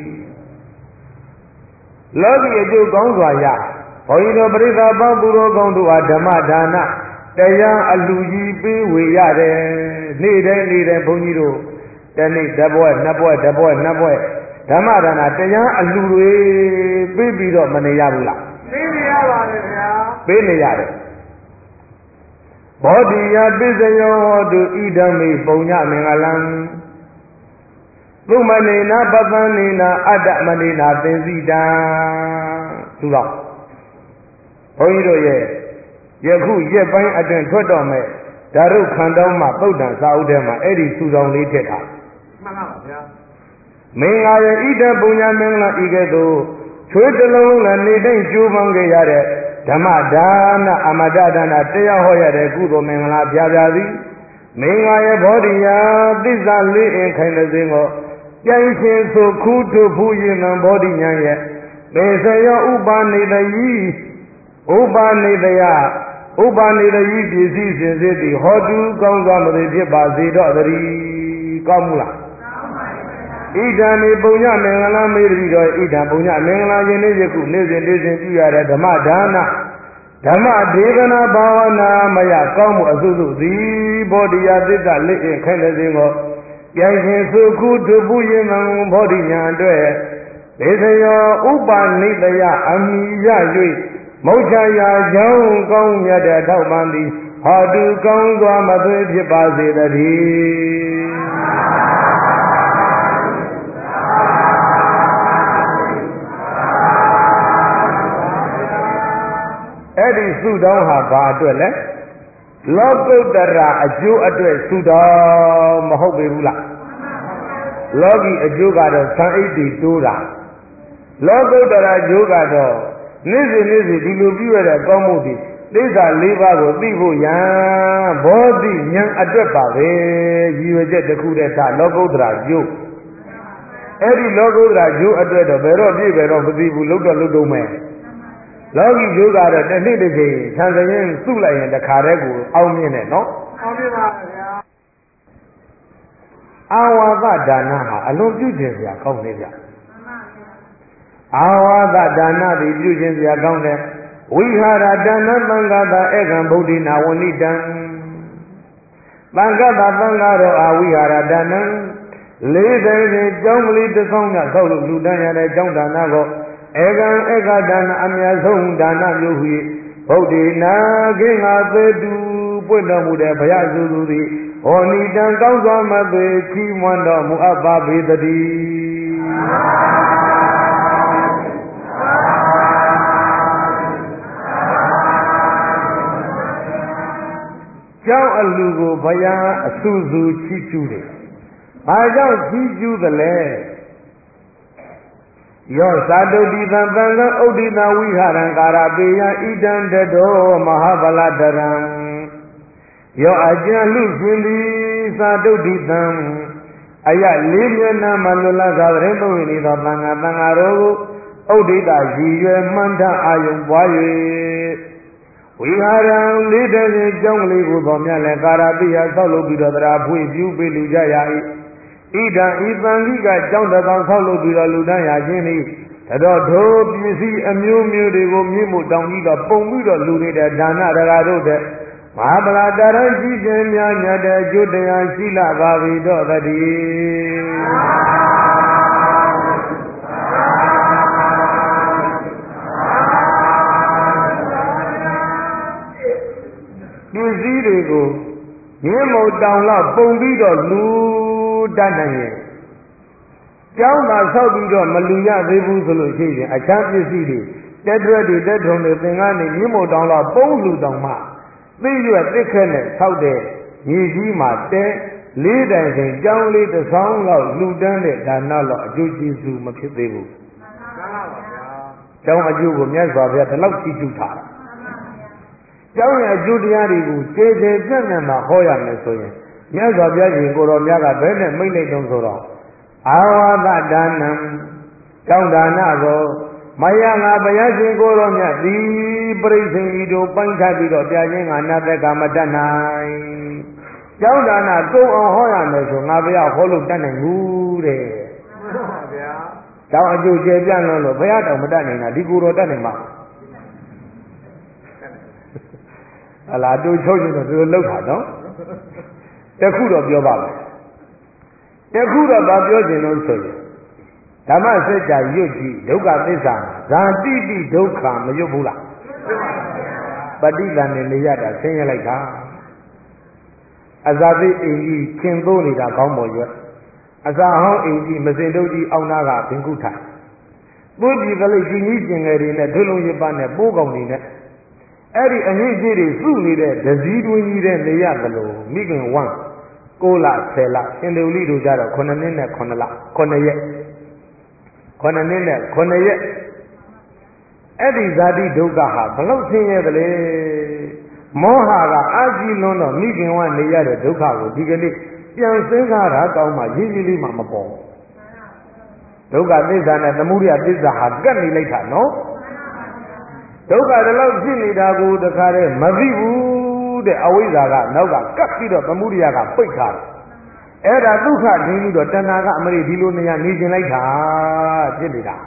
လောကီအကျိုးကောင်းစွာရဘုန်းကြီးတို့ပရိသတ်ပေါင်းသူတော်ကောင်းတို့ဟာဓမ္မဒါနတရားအလူကြီးပေးဝေရတယ်နေ့တိုင်းနေ့တိုင်းဘုန်းကြီးတို့တနေ့တစ်ပွဲနှစ်ပွဲတစ်ပွဲနှစ်ပွဲဓမ္မဒါနတရားအလူတွေပေးပြီးတော့မနေရဘူးလားပေးနေရပါလေဗျာပေးနေရတယ်ဘောဓိယပိစယောဟောတုဣဒံမေပုံညမင်္ဂလံသုမနေနာပပန္နေနာအတ္တမနေနာသင်္စီတံသူတော်ဘုန်းကြီးတို့ရဲ့ယခုရက်ပိုင်းအတွင်းထွက်တော့မဲ့ဓာရုခန္တောမှာပုဒ္ဒံစာအုပ်ထဲမှာအဲ့ဒီစုဆောင်လေးထည့်ထားမှန်ပါပါဗျာမင်္ဂလာရဲ့ဣဒံပုံညမင်္ဂလာဤကဲ့သို့ချွေးတလုံးလည်းနေတိုင်းကျိုးပန်းခဲ့ရတဲ့ဓမ္မဒါနအမတဒါနတရားဟောရတဲ့ကုသိုလ်မင်္ဂလာပြပြသည်မင်္ဂလာရဲ့ဘောဓိယာသစ္စာလေးအင်ခိုင်တဲ့စဉ်ကိုကြိုင်ရှင်ဆိုခူးထုဖူးရင်ံဘောဓိညာရဲ့ပေစယောဥပါနေတယီဥပါနေတယဥပါနေတယီပစ္စည်းစင်စစ်သည်ဟောတုကောင်းစွာမသိဖြစ်ပါစေတော့တည်းကောင်းမှုလားဣဒံမေပုံညမင်္ဂလာမေတ္တိတော်ဣဒံပုံညမင်္ဂလာယနေ့ယခုနေ့စဉ်နေ့စဉ်ပြုရတဲ့ဓမ္မဒါနဓမ္မဒေသနာဘာဝနာမယကောင်းမှုအစုစုသည်ဘောဓိယသစ္စာလက်အင်ခိုင်တဲ့စဉ်ကိုကြိုင်ရှင်စုခုထုပုယင်ံဘောဓိညာအတွက်ဒေသယောဥပါနိတယအမိရ၍မௌချရာကြောင်းကောင်းမြတ်တဲ့အထောက်ပံ့သည်ဟောတုကောင်းစွာမသွေဖြစ်ပါစေတည်းအဲ့ဒီဆုတောင်းဟာဘာအတွက်လဲလောကုတ္တရာအကျိုးအတွက်ဆုတောင်းမဟုတ်ပေဘူးလားလောကီအကျိုးကတော့သံအိတ်တွေတိုးတာလောကုတ္တရာအကျိုးကတော့နေ့စဉ်နေ့စဉ်ဒီလိုပြုရတဲ့ကောင်းမှုတွေသိက္ခာ၄ပါးကိုသိဖို့ရန်ဘောဓိဉာဏ်အတွက်ပါပဲရည်ရွယ်ချက်တစ်ခုတည်းဒါလောကုတ္တရာကျိုးအဲ့ဒီလောကုတ္တရာကျိုးအတွက်တော့ဘယ်တော့ပြည့်ဘယ်တော့မသိဘူးလုတ်တော့လုတ်တော့မယ်လောကီကျိုးကတော့တစ်နှစ်တစ်ချိန်ဆံစရင်စုလိုက်ရင်တခါတည်းကိုအောင်မြင်တယ်နော်အောင်မြင်ပါဗျာအာဝါဒဒါနဟာအလွန်ပြုကျင်စရာကောင်းနေကြအာဝါဒဒါနသည်ပြုကျင်စရာကောင်းတယ်ဝိဟာရဒါနသံဃာတာဧကံဗုဒ္ဓိနာဝဏိတံသံဃာတာသံဃာတော်အာဝိဟာရဒါနံလေးသိန်းစဉ်ကျောင်းကလေးတစ်ဆောင်ကဆောက်လို့လူတန်းရတဲ့ကျောင်းဒါနကိုဧကံဧကဒါနအမြတ်ဆုံးဒါနမျိုးဟူဗုဒ္ဓိနာကိငါသေတုပွင့်တော်မူတဲ့ဘုရားစုသူသည်ဟောနိတံကောင်းစွာမသွေချီးမွမ်းတော်မူအပ်ပါပေတည်းကျောင်းအလူကိုဘုရားအဆူဆူချီးကျူးတယ်။ဘာကြောင့်ချီးကျူးသလဲယောသာတုတိသံသံဃံဥဒိတဝိဟာရံကာရပေယဣဒံတတောမဟာဗလတရံယောအကျဉ်လူရှင်သည်သာတုတိသံအယလေးမျက်နှာမှလွတ်လပ်စွာပရိပုဝိနေသောသံဃာသံဃာတော်ကိုဥဒိတရည်ရွယ်မှန်တအာယုံပွား၍ဝိဟာရံလေးတဲ့စဉ်ကြောင်းကလေးကိုတော်မြတ်လည်းကာရပိယဆောက်လုပ်ပြီးတော့တရားဖွင့်ပြူပေးလူကြရ၏ဣဒံဤသံဃိကကြောင်းတစ်ကောင်ဆောက်လုပ်ပြီးတော့လူတန်းရခြင်းသည်တတော်ထိုပစ္စည်းအမျိုးမျိုးတွေကိုမြင့်မို့တောင်းပြီးတော့ပုံပြီးတော့လူနေတဲ့ဒါနရဂါတို့တဲ့မဟာဗလာတရရှိခြင်းများညတဲ့အကျိုးတရားရှိလာပါပြီတော့တည်းပစ္စည်းတွေကိုမြင့်မို့တောင်းလောက်ပုံပြီးတော့လူတတ်နိုင်ရဲ့ကျောင်းသာဆောက်ပြီးတော့မလူရသေးဘူးဆိုလို့ရှိရင်အခြားပစ္စည်းတွေတက်တွဲတွေတက်ထုံတွေသင်္ကန်းတွေမြင့်မို့တောင်းလောက်ပုံလူတောင်မှသိရွက်သိခက်နဲ့ဆောက်တဲ့ညီကြီးမှာတဲလေးတိုင်စဉ်ကျောင်းလေးတစ်ဆောင်လောက်လူတန်းတဲ့ဒါနလောက်အကျိုးကျေးဇူးမဖြစ်သေးဘူးမှန်ပါပါဗျာကျောင်းအကျိုးကိုမြတ်စွာဘုရားဒီလောက်ကြည့်ကျူထားတာကျောင်းရဲ့အကျိုးတရားတွေကိုကျေကျေပြန့်နှံ့မှာဟောရမယ်ဆိုရင်မြတ်စွာဘုရားရှင်ကိုတော်မြတ်ကဘယ်နဲ့မိတ်လိုက်တုံးဆိုတော့အာဝါဒဒါနံကျောင်းဒါနကိုမယငါဘုရားရှင်ကိုတော်မြတ်သည်ပရိသေဤတို့ပိုင်းခြားပြီးတော့ပြခြင်းငါနာတက်ကမတတ်နိုင်ကျောင်းဒါနသုံးအောင်ဟောရမယ်ဆိုငါဘုရားဟောလို့တတ်နိုင်ဘူးတဲ့မှန်ပါဗျာကျောင်းအကျိုးကျေပြန့်လို့လို့ဘုရားတော်မတတ်နိုင်တာဒီကိုယ်တော်တတ်နိုင်မှာအလားတူချုပ်ရင်တော့ဒီလိုလောက်တာနော်တခုတော့ပြောပါမယ်တခုတော့ဗာပြောခြင်းလို့ဆိုရင်ဓမ္မစကြာရွတ်ကြည့်ဒုက္ခသစ္စာဇာတိတိဒုက္ခမရွတ်ဘူးလားပဋိသန္ဓေနေရတာဆင်းရဲလိုက်တာအဇာတိအိမ်ကြီးခင်သိုးနေတာခေါင်းပေါ်ရွက်အဇာဟောင်းအိမ်ကြီးမစင်တို့ကြီးအောင်းနာကဘင်ကုထိုင်သွေးပြည်ကလေးကြီးကြီးကျင်ငယ်တွေနဲ့ဒွလုံးရပနဲ့ပိုးကောင်တွေနဲ့အဲ့ဒီအငိမ့်ကြီးတွေစုနေတဲ့ဒဇီးတွင်းကြီးတဲ့နေရသလိုမိခင်ဝမ်းကိုလဆယ်လရှင်လူလိတို့ကြတော့ခုနှစ်နှစ်နဲ့ခုနှစ်လခုနှစ်ရက်ခုနှစ်နှစ်နဲ့ခုနှစ်ရက်အဲ့ဒီဇာတိဒုက္ခဟာဘလို့ဆင်းရဲသလဲမောဟကအာကြီးလွန်းတော့မိခင်ဝမ်းနေရတဲ့ဒုက္ခကိုဒီကနေ့ပြန်စဉ်းစားတာကောင်းမှရင်းကြီးလေးမှမပေါ်ဒုက္ခသစ္စာနဲ့သမုဒယသစ္စာဟာကပ်နေလိုက်တာနော်ဒုက္ခတလို့ဖြစ်နေတာကိုတခါတည်းမသိဘူးတဲ့အဝိဇ္ဇာကနောက်ကကပ်ပြီးတော့သမုဒယကပိတ်ထားတယ်အဲ့ဒါဒုက္ခဒင်းပြီးတော့တဏှာကအမရိဒီလိုနေရာနေကျင်လိုက်တာဖြစ်နေတာ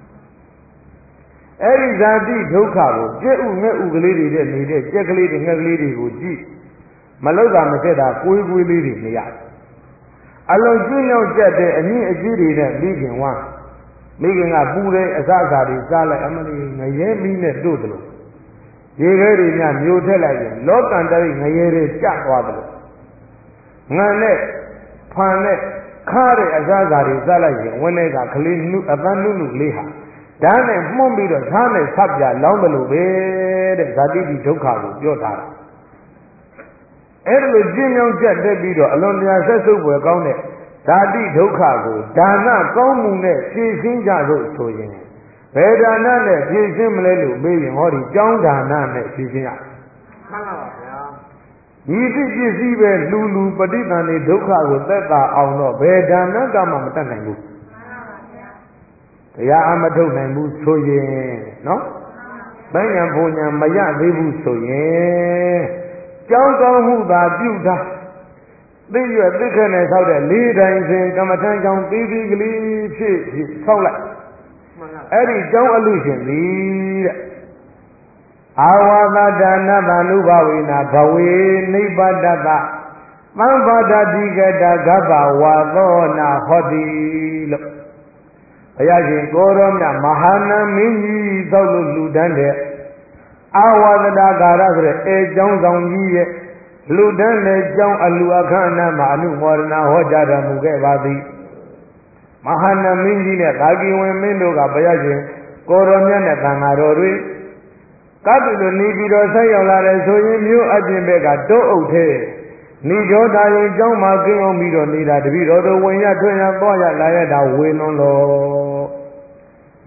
အဲ့ဒီဇာတိဒုက္ခကိုကြက်ဥငှက်ဥကလေးတွေတဲ့နေတဲ့ကြက်ကလေးတွေငှက်ကလေးတွေကိုကြည့်မလောက်တာမဆက်တာကိုယ်ကိုယ်လေးတွေနေရတယ်အလုံးကျွင်းရောက်ကြက်တဲ့အမြင့်အကြီးတွေနဲ့မိခင်ဝမ်းမိခင်ကပူတဲ့အစအစာတွေစားလိုက်အမလီငရဲမီးနဲ့တို့တယ်လို့ရေခဲတွေညမျိုးထက်လိုက်ရင်လောကန္တရိငရဲတွေကျသွားတယ်လို့ငံနဲ့ဖန်နဲ့ခါတဲ့အစအစာတွေစားလိုက်ရင်ဝင်းထဲကကလေးနုအပန်းနုနုလေးဟာဓာတ်နဲ့မှုန့်ပြီးတော့ဓာတ်နဲ့ဆပ်ပြလောင်းတယ်လို့ပဲတဲ့ဇာတိတိဒုက္ခကိုပြောထားတာအဲ့ဒါလိုကျင်းမြောင်းကြက်တက်ပြီးတော့အလွန်တရာဆက်စုပ်ွယ်ကောင်းတဲ့ဓာတိဒုက္ခကိုဒါနကောင်းမှုနဲ့ဖြည့်ရှင်းကြလို့ဆိုရင်ဘယ်ဒါနနဲ့ဖြည့်ရှင်းမလဲလို့မေးရင်ဟောဒီကျောင်းဒါနနဲ့ဖြည့်ရှင်းရမှန်ပါပါဗျာဒီသိပစ္စည်းပဲလူလူပဋိသန္ဓေဒုက္ခကိုသက်သာအောင်တော့ဘယ်ဒါနကမှမတတ်နိုင်ဘူးမှန်ပါပါဗျာတရားအမထုတ်နိုင်ဘူးဆိုရင်နော်ဘယ်ညာဘုံညာမရသေးဘူးဆိုရင်ကျောင်းကောင်းမှုသာပြုတာသိရသိခက်နဲ့ဆောက်တဲ့လေးတိုင်းစဉ်ကမ္မထမ်းကျောင်းပြီးပြီးကလေးဖြစ်ဖြစ်ဆောက်လိုက်အဲ့ဒီကျောင်းအလူရှင်သည်တဲ့အာဝါဒဒါနသ ानु ဘဝေနာဘဝေနိဗ္ဗတတသံဘာဒတိကတဂဗ္ဗဝါသောနာဟောတိလို့ဘုရားရှင်ကိုရောမြမဟာနာမင်းကြီးသောလို့လူတန်းတဲ့အာဝါဒတာကာရဆိုတဲ့အဲကျောင်းဆောင်ကြီးရဲ့လူတန်းတဲ့ကျောင်းအလူအခမ်းအနားမှာအနုမောဒနာဟောကြားတော်မူခဲ့ပါသည်မဟာနာမင်းကြီးနဲ့သာကီဝင်မင်းတို့ကဘုရားရှင်ကိုရောမြတ်နဲ့သံဃာတော်တွေကပ်တူလိုနေပြီးတော့ဆက်ရောက်လာတဲ့ဆိုရင်မြို့အပြင်ဘက်ကတိုးအုပ်သေးနေကြောတာရင်ကျောင်းမှာကင်းအောင်ပြီးတော့နေတာတပည့်တော်တို့ဝင်ရထွင်ရသွားရလာရတာဝေလွန်လို့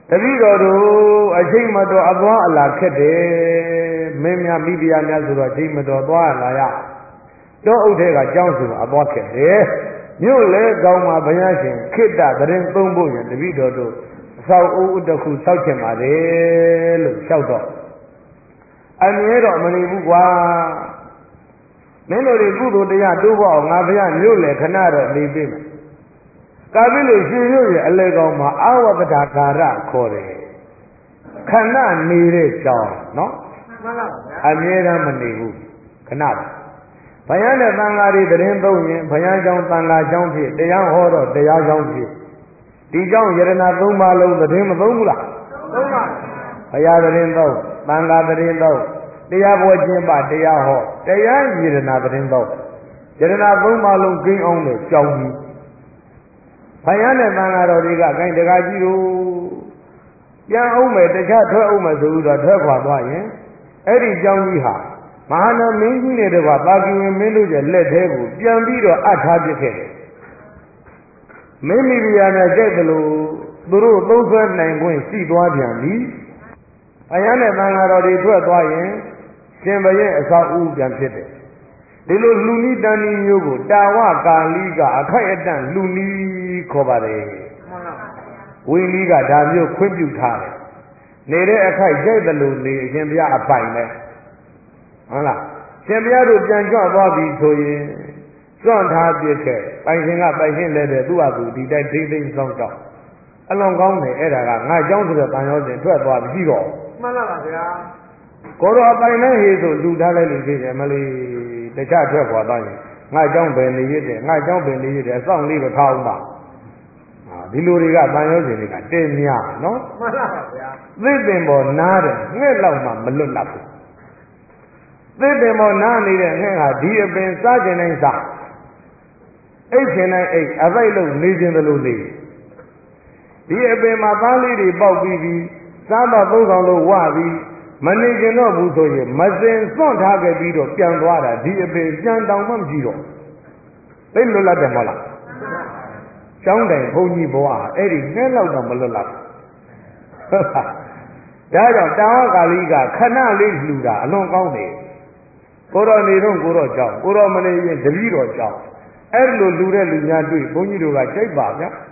တပည့်တော်တို့အချိန်မတော်အသွားအလာခက်တယ်မင်းများမိဖုရားများဆိုတော့အချိန်မတော်သွားလာရတော့ဥထဲကကြောင်းဆိုအသွားခက်တယ်မြို့လေကောင်းမှာဘုရားရှင်ခိတ္တသတင်းသုံးဖို့ရင်တပည့်တော်တို့အဆောက်အဦတစ်ခုစောက်ချင်ပါတယ်လို့လျှောက်တော့အမြဲတော့မနေဘူးကွာမင်းတို့တွေကုသိုလ်တရားတိုးဖို့အောင်ငါဘုရားမြို့လေခဏတော့နေပြီမယ်ကာပိလို့ရှင်မြို့ရဲ့အလေကောင်မှာအာဝကတာကာရခေါ်တယ်ခဏနေတဲ့ကြောင်းနော်မှန်ပါဗျာအမြဲတမ်းမနေဘူးခဏဘုရားနဲ့သံဃာတွေသတင်းသုံးရင်ဘုရားကြောင့်သံဃာကြောင့်ဖြစ်တရားဟောတော့တရားကြောင့်ဖြစ်ဒီကြောင့်ယရဏသုံးပါးလုံးသတင်းမသုံးဘူးလားသုံးပါဘုရားသတင်းသုံးသံဃာသတင်းသုံးတရားဘောကျင့်ပါတရားဟောတရားယရဏသတင်းသုံးယရဏသုံးပါးလုံးကျင်းအောင်နဲ့ကြောင်းကြီးဘုရားနဲ့သံဃာတော်တွေကဂိုင်းတကားကြီးတို့ပြန်အောင်မယ်တခြားထွက်အောင်မယ်ဆိုပြီးတော့ထွက်ခွာသွားရင်အဲ့ဒီကြောင်းကြီးဟာမဟာနာမင်းကြီးနဲ့တကွာပါကီဝင်မင်းတို့ရဲ့လက်သေးကိုပြန်ပြီးတော့အထားပစ်ခဲ့တယ်မင်းမိဖုရားနဲ့ကြိုက်တယ်လို့သူတို့သုံးဆွဲနိုင်ခွင့်ရှိသွားပြန်ပြီဘုရားနဲ့သံဃာတော်တွေထွက်သွားရင်ရှင်ဘရဲ့အဆောက်အဦပြန်ဖြစ်တယ်ဒီလိုလူနီးတန်နီးမျိုးကိုတာဝကာလီကအခိုက်အတန့်လူနီးခေါ်ပါတယ်ဝိနည်းကဒါမျိုးခွင့်ပြုထားတယ်နေတဲ့အခိုက်ကြိုက်တယ်လို့နေအရှင်ဘုရားအပိုင်နဲ့ဟုတ်လားရှင်ဘုရားတို့ပြန်ကြွသွားပြီဆိုရင်စွန့်ထားပြစ်ခဲ့ပိုင်ရှင်ကပိုင်ရှင်လဲတဲ့သူ့ဟာသူဒီတိုင်းထိမ့်သိမ့်ဆောင်တော့အလွန်ကောင်းတယ်အဲ့ဒါကငါเจ้าဆိုတဲ့တန်ရောစဉ်ထွက်သွားပြီတော့မှန်ပါပါဗျာကိုတော်ပိုင်နဲ့ဟေးဆိုလူထားလိုက်လို့ရှိတယ်မလေးတခြားထွက်သွားတော့ရင်ငါเจ้าပဲနေရတယ်ငါเจ้าပဲနေရတယ်အဆောင်လေးတော့ထားအောင်ပါဟာဒီလူတွေကတန်ရောစဉ်တွေကတင်းများနော်မှန်ပါပါဗျာသိပင်ပေါ်နားတယ်ငှက်လောက်မှမလွတ်လပ်ဘူးသစ်ပင်ပေါ်နားနေတဲ့ငှက်ဟာဒီအပင်စားကျင်တိုင်းစားအိတ်ကျင်တိုင်းအိတ်အသိလို့နေကျင်တယ်လို့နေဒီအပင်မှာသားလေးတွေပေါက်ပြီးပြီးစားတော့သုံးဆောင်လို့ဝပြီးမနေကျင်တော့ဘူးဆိုရင်မစင်စွန့်ထားခဲ့ပြီးတော့ပြန်သွားတာဒီအပင်ပြန်တောင်မှမကြည့်တော့သိလွတ်လပ်တယ်မဟုတ်လားကျောင်းတိုင်ဘုန်းကြီးဘဝအဲ့ဒီငှက်လောက်တော့မလွတ်လပ်ဟုတ်လားဒါကြောင့်တာဝကာလီကခဏလေးလှူတာအလွန်ကောင်းတယ်ကိုတော်နေတော့ကိုတော်ကြောင့်ကိုတော်မနေရင်တပည့်တော်ကြောင့်အဲ့လိုလူတဲ့လူများတွေ့ဘုန်းကြီးတို့ကကြိုက်ပါဗျာ